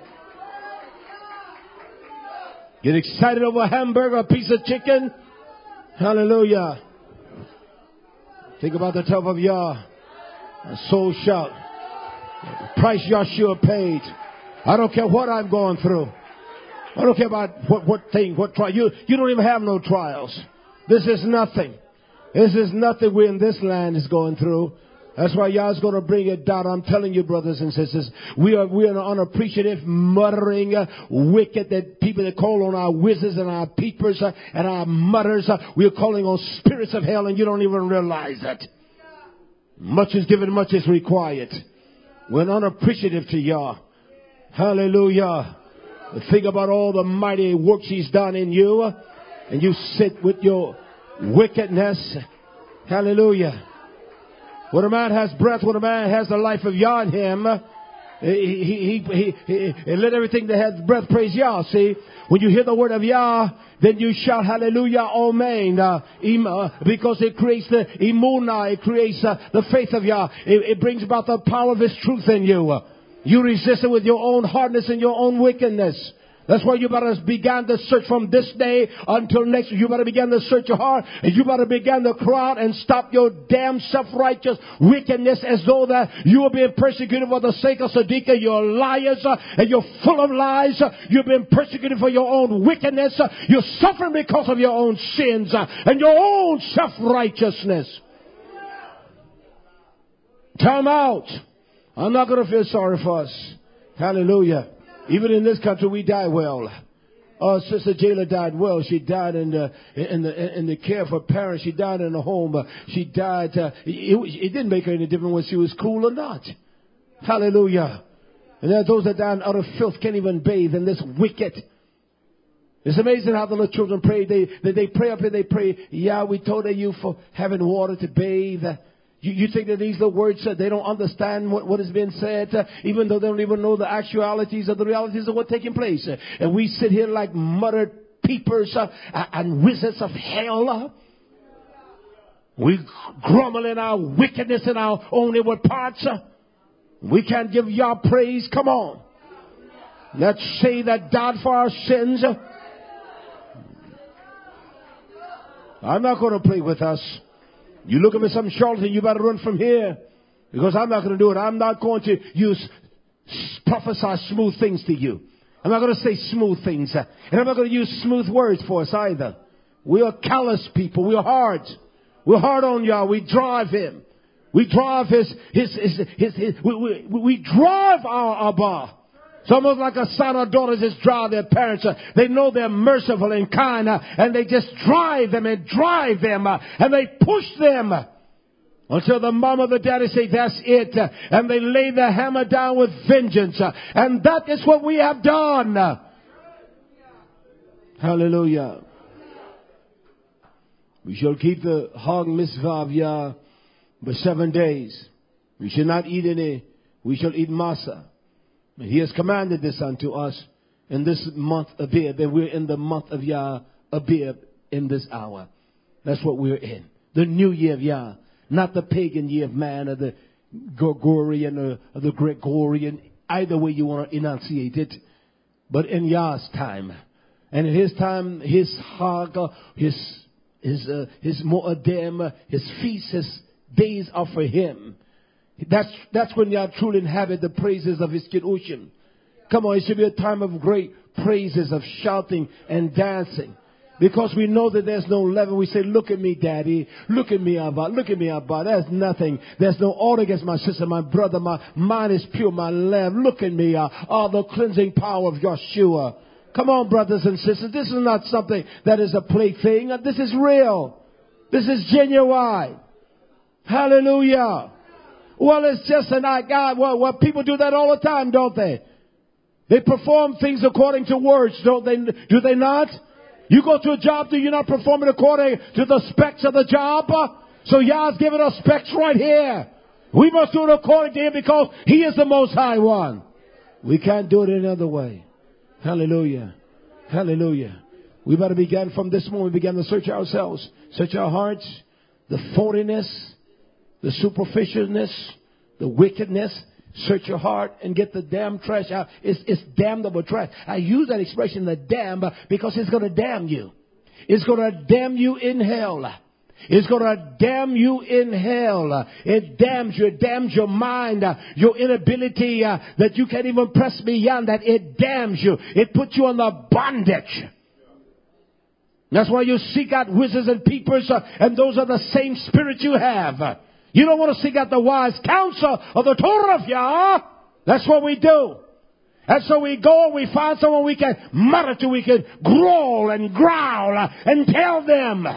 Get excited over a hamburger, a piece of chicken. Hallelujah. Think about the Tov of Yah. A soul shout. Price Yeshua paid. I don't care what I'm going through. I don't care about what trial. You don't even have no trials. This is nothing. This is nothing we in this land is going through. That's why Yah's going to bring it down. I'm telling you, brothers and sisters, we are unappreciative, muttering, wicked that people that call on our wizards and our peepers and our mutters. We are calling on spirits of hell, and you don't even realize it. Much is given, much is required. We're unappreciative to Yah. Hallelujah. Think about all the mighty works He's done in you, and you sit with your wickedness. Hallelujah. When a man has breath, when a man has the life of Yah in him, he let everything that has breath praise Yah. See, when you hear the word of Yah, then you shout hallelujah, amen, because it creates the imunah, it creates the faith of Yah. It brings about the power of His truth in you. You resist it with your own hardness and your own wickedness. That's why you better begin to search from this day until next. You better begin to search your heart, and you better begin to cry out and stop your damn self-righteous wickedness as though that you are being persecuted for the sake of Tzedekah. You're liars and you're full of lies. You've been persecuted for your own wickedness. You're suffering because of your own sins and your own self-righteousness. Time out. I'm not going to feel sorry for us. Hallelujah. Even in this country, we die well. Sister Jayla died well. She died in the care of her parents. She died in the home. She died. It didn't make her any difference whether she was cool or not. Hallelujah. And there are those that down out of filth can't even bathe in this wicked. It's amazing how the little children pray. They pray up and they pray, yeah, we told you for having water to bathe. You think that these little words, they don't understand what is being said, even though they don't even know the actualities of the realities of what's taking place. And we sit here like muttered peepers and wizards of hell. We grumble in our wickedness in our own inward parts. We can't give Yah praise. Come on. Let's say that died for our sins. I'm not going to play with us. You look at me some charlatan, you better run from here. Because I'm not going to do it. I'm not going to prophesy smooth things to you. I'm not going to say smooth things. And I'm not going to use smooth words for us either. We are callous people. We are hard. We're hard on Yah. We drive Him. We drive we drive our Abba. It's almost like a son or daughter just drive their parents. They know they're merciful and kind, and they just drive them, and they push them until the mom or the daddy say, that's it. And they lay the hammer down with vengeance. And that is what we have done. Hallelujah. We shall keep the Hag Mitzvah of Yah for 7 days. We shall not eat any. We shall eat masa. And He has commanded this unto us in this month Abib. And we're in the month of Yah Abib in this hour. That's what we're in. The new year of Yah. Not the pagan year of man or the Gregorian or the Gregorian. Either way you want to enunciate it. But in Yah's time. And in His time, His Hag, His Mo'adim, His feasts, His days are for Him. That's when Yah truly inhabit the praises of His Kiddushim. Come on, it should be a time of great praises, of shouting and dancing. Because we know that there's no leaven. We say, look at me, Daddy. Look at me, Abba. Look at me, Abba. There's nothing. There's no order against my sister, my brother. My mind is pure, my lamb. Look at me. The cleansing power of Yeshua. Come on, brothers and sisters. This is not something that is a plaything. This is real. This is genuine. Hallelujah. Well, it's just an act. God, well, people do that all the time, don't they? They perform things according to words, don't they? Do they not? You go to a job, do you not perform it according to the specs of the job? So Yah's giving us specs right here. We must do it according to Him because He is the Most High One. We can't do it any other way. Hallelujah. Hallelujah. We better begin from this moment. We begin to search ourselves. Search our hearts. The phoniness. The superficialness, the wickedness. Search your heart and get the damn trash out. It's damnable trash. I use that expression, the damn, because it's going to damn you. It's going to damn you in hell. It's going to damn you in hell. It damns you. It damns your mind. Your inability that you can't even press beyond that. It damns you. It puts you under bondage. That's why you seek out wizards and peepers, and those are the same spirit you have. You don't want to seek out the wise counsel of the Torah of Yah. That's what we do. And so we go and we find someone we can mutter to, we can growl and growl and tell them.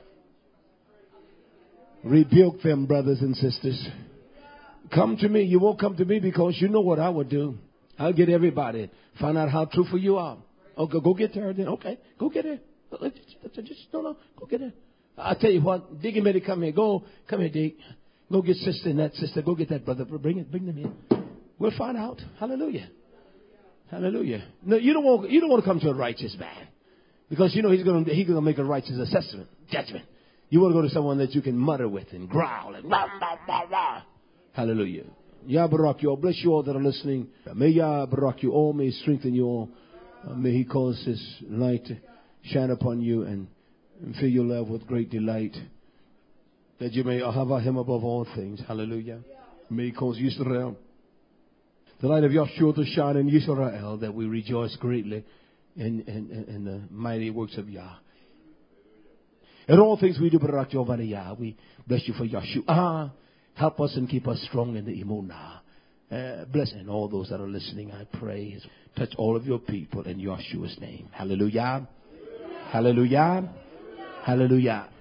Rebuke them, brothers and sisters. Come to me. You won't come to me because you know what I would do. I'll get everybody. Find out how truthful you are. Okay, go get her then. Okay, go get her. Just no, go get her. I'll tell you what, Dig and Betty, come here. Come here, Dig. Go get sister and that sister. Go get that brother. Bring them in. We'll find out. Hallelujah. Hallelujah. No, you don't want to come to a righteous man because you know he's gonna make a righteous assessment, judgment. You want to go to someone that you can mutter with and growl and blah, blah, blah, blah. Hallelujah. Yah barak you all. Bless you all that are listening. May Yah barak you all. May He strengthen you all. May He cause His light to shine upon you and fill your love with great delight, that you may have Him above all things. Hallelujah. May He cause Yisrael, the light of Yahshua, to shine in Yisrael, that we rejoice greatly in the mighty works of Yah. In all things we do, Barak Jehovah Yah. We bless you for Yahshua. Help us and keep us strong in the Imunah. Bless and all those that are listening, I pray. Touch all of your people in Yahshua's name. Hallelujah. Hallelujah. Hallelujah.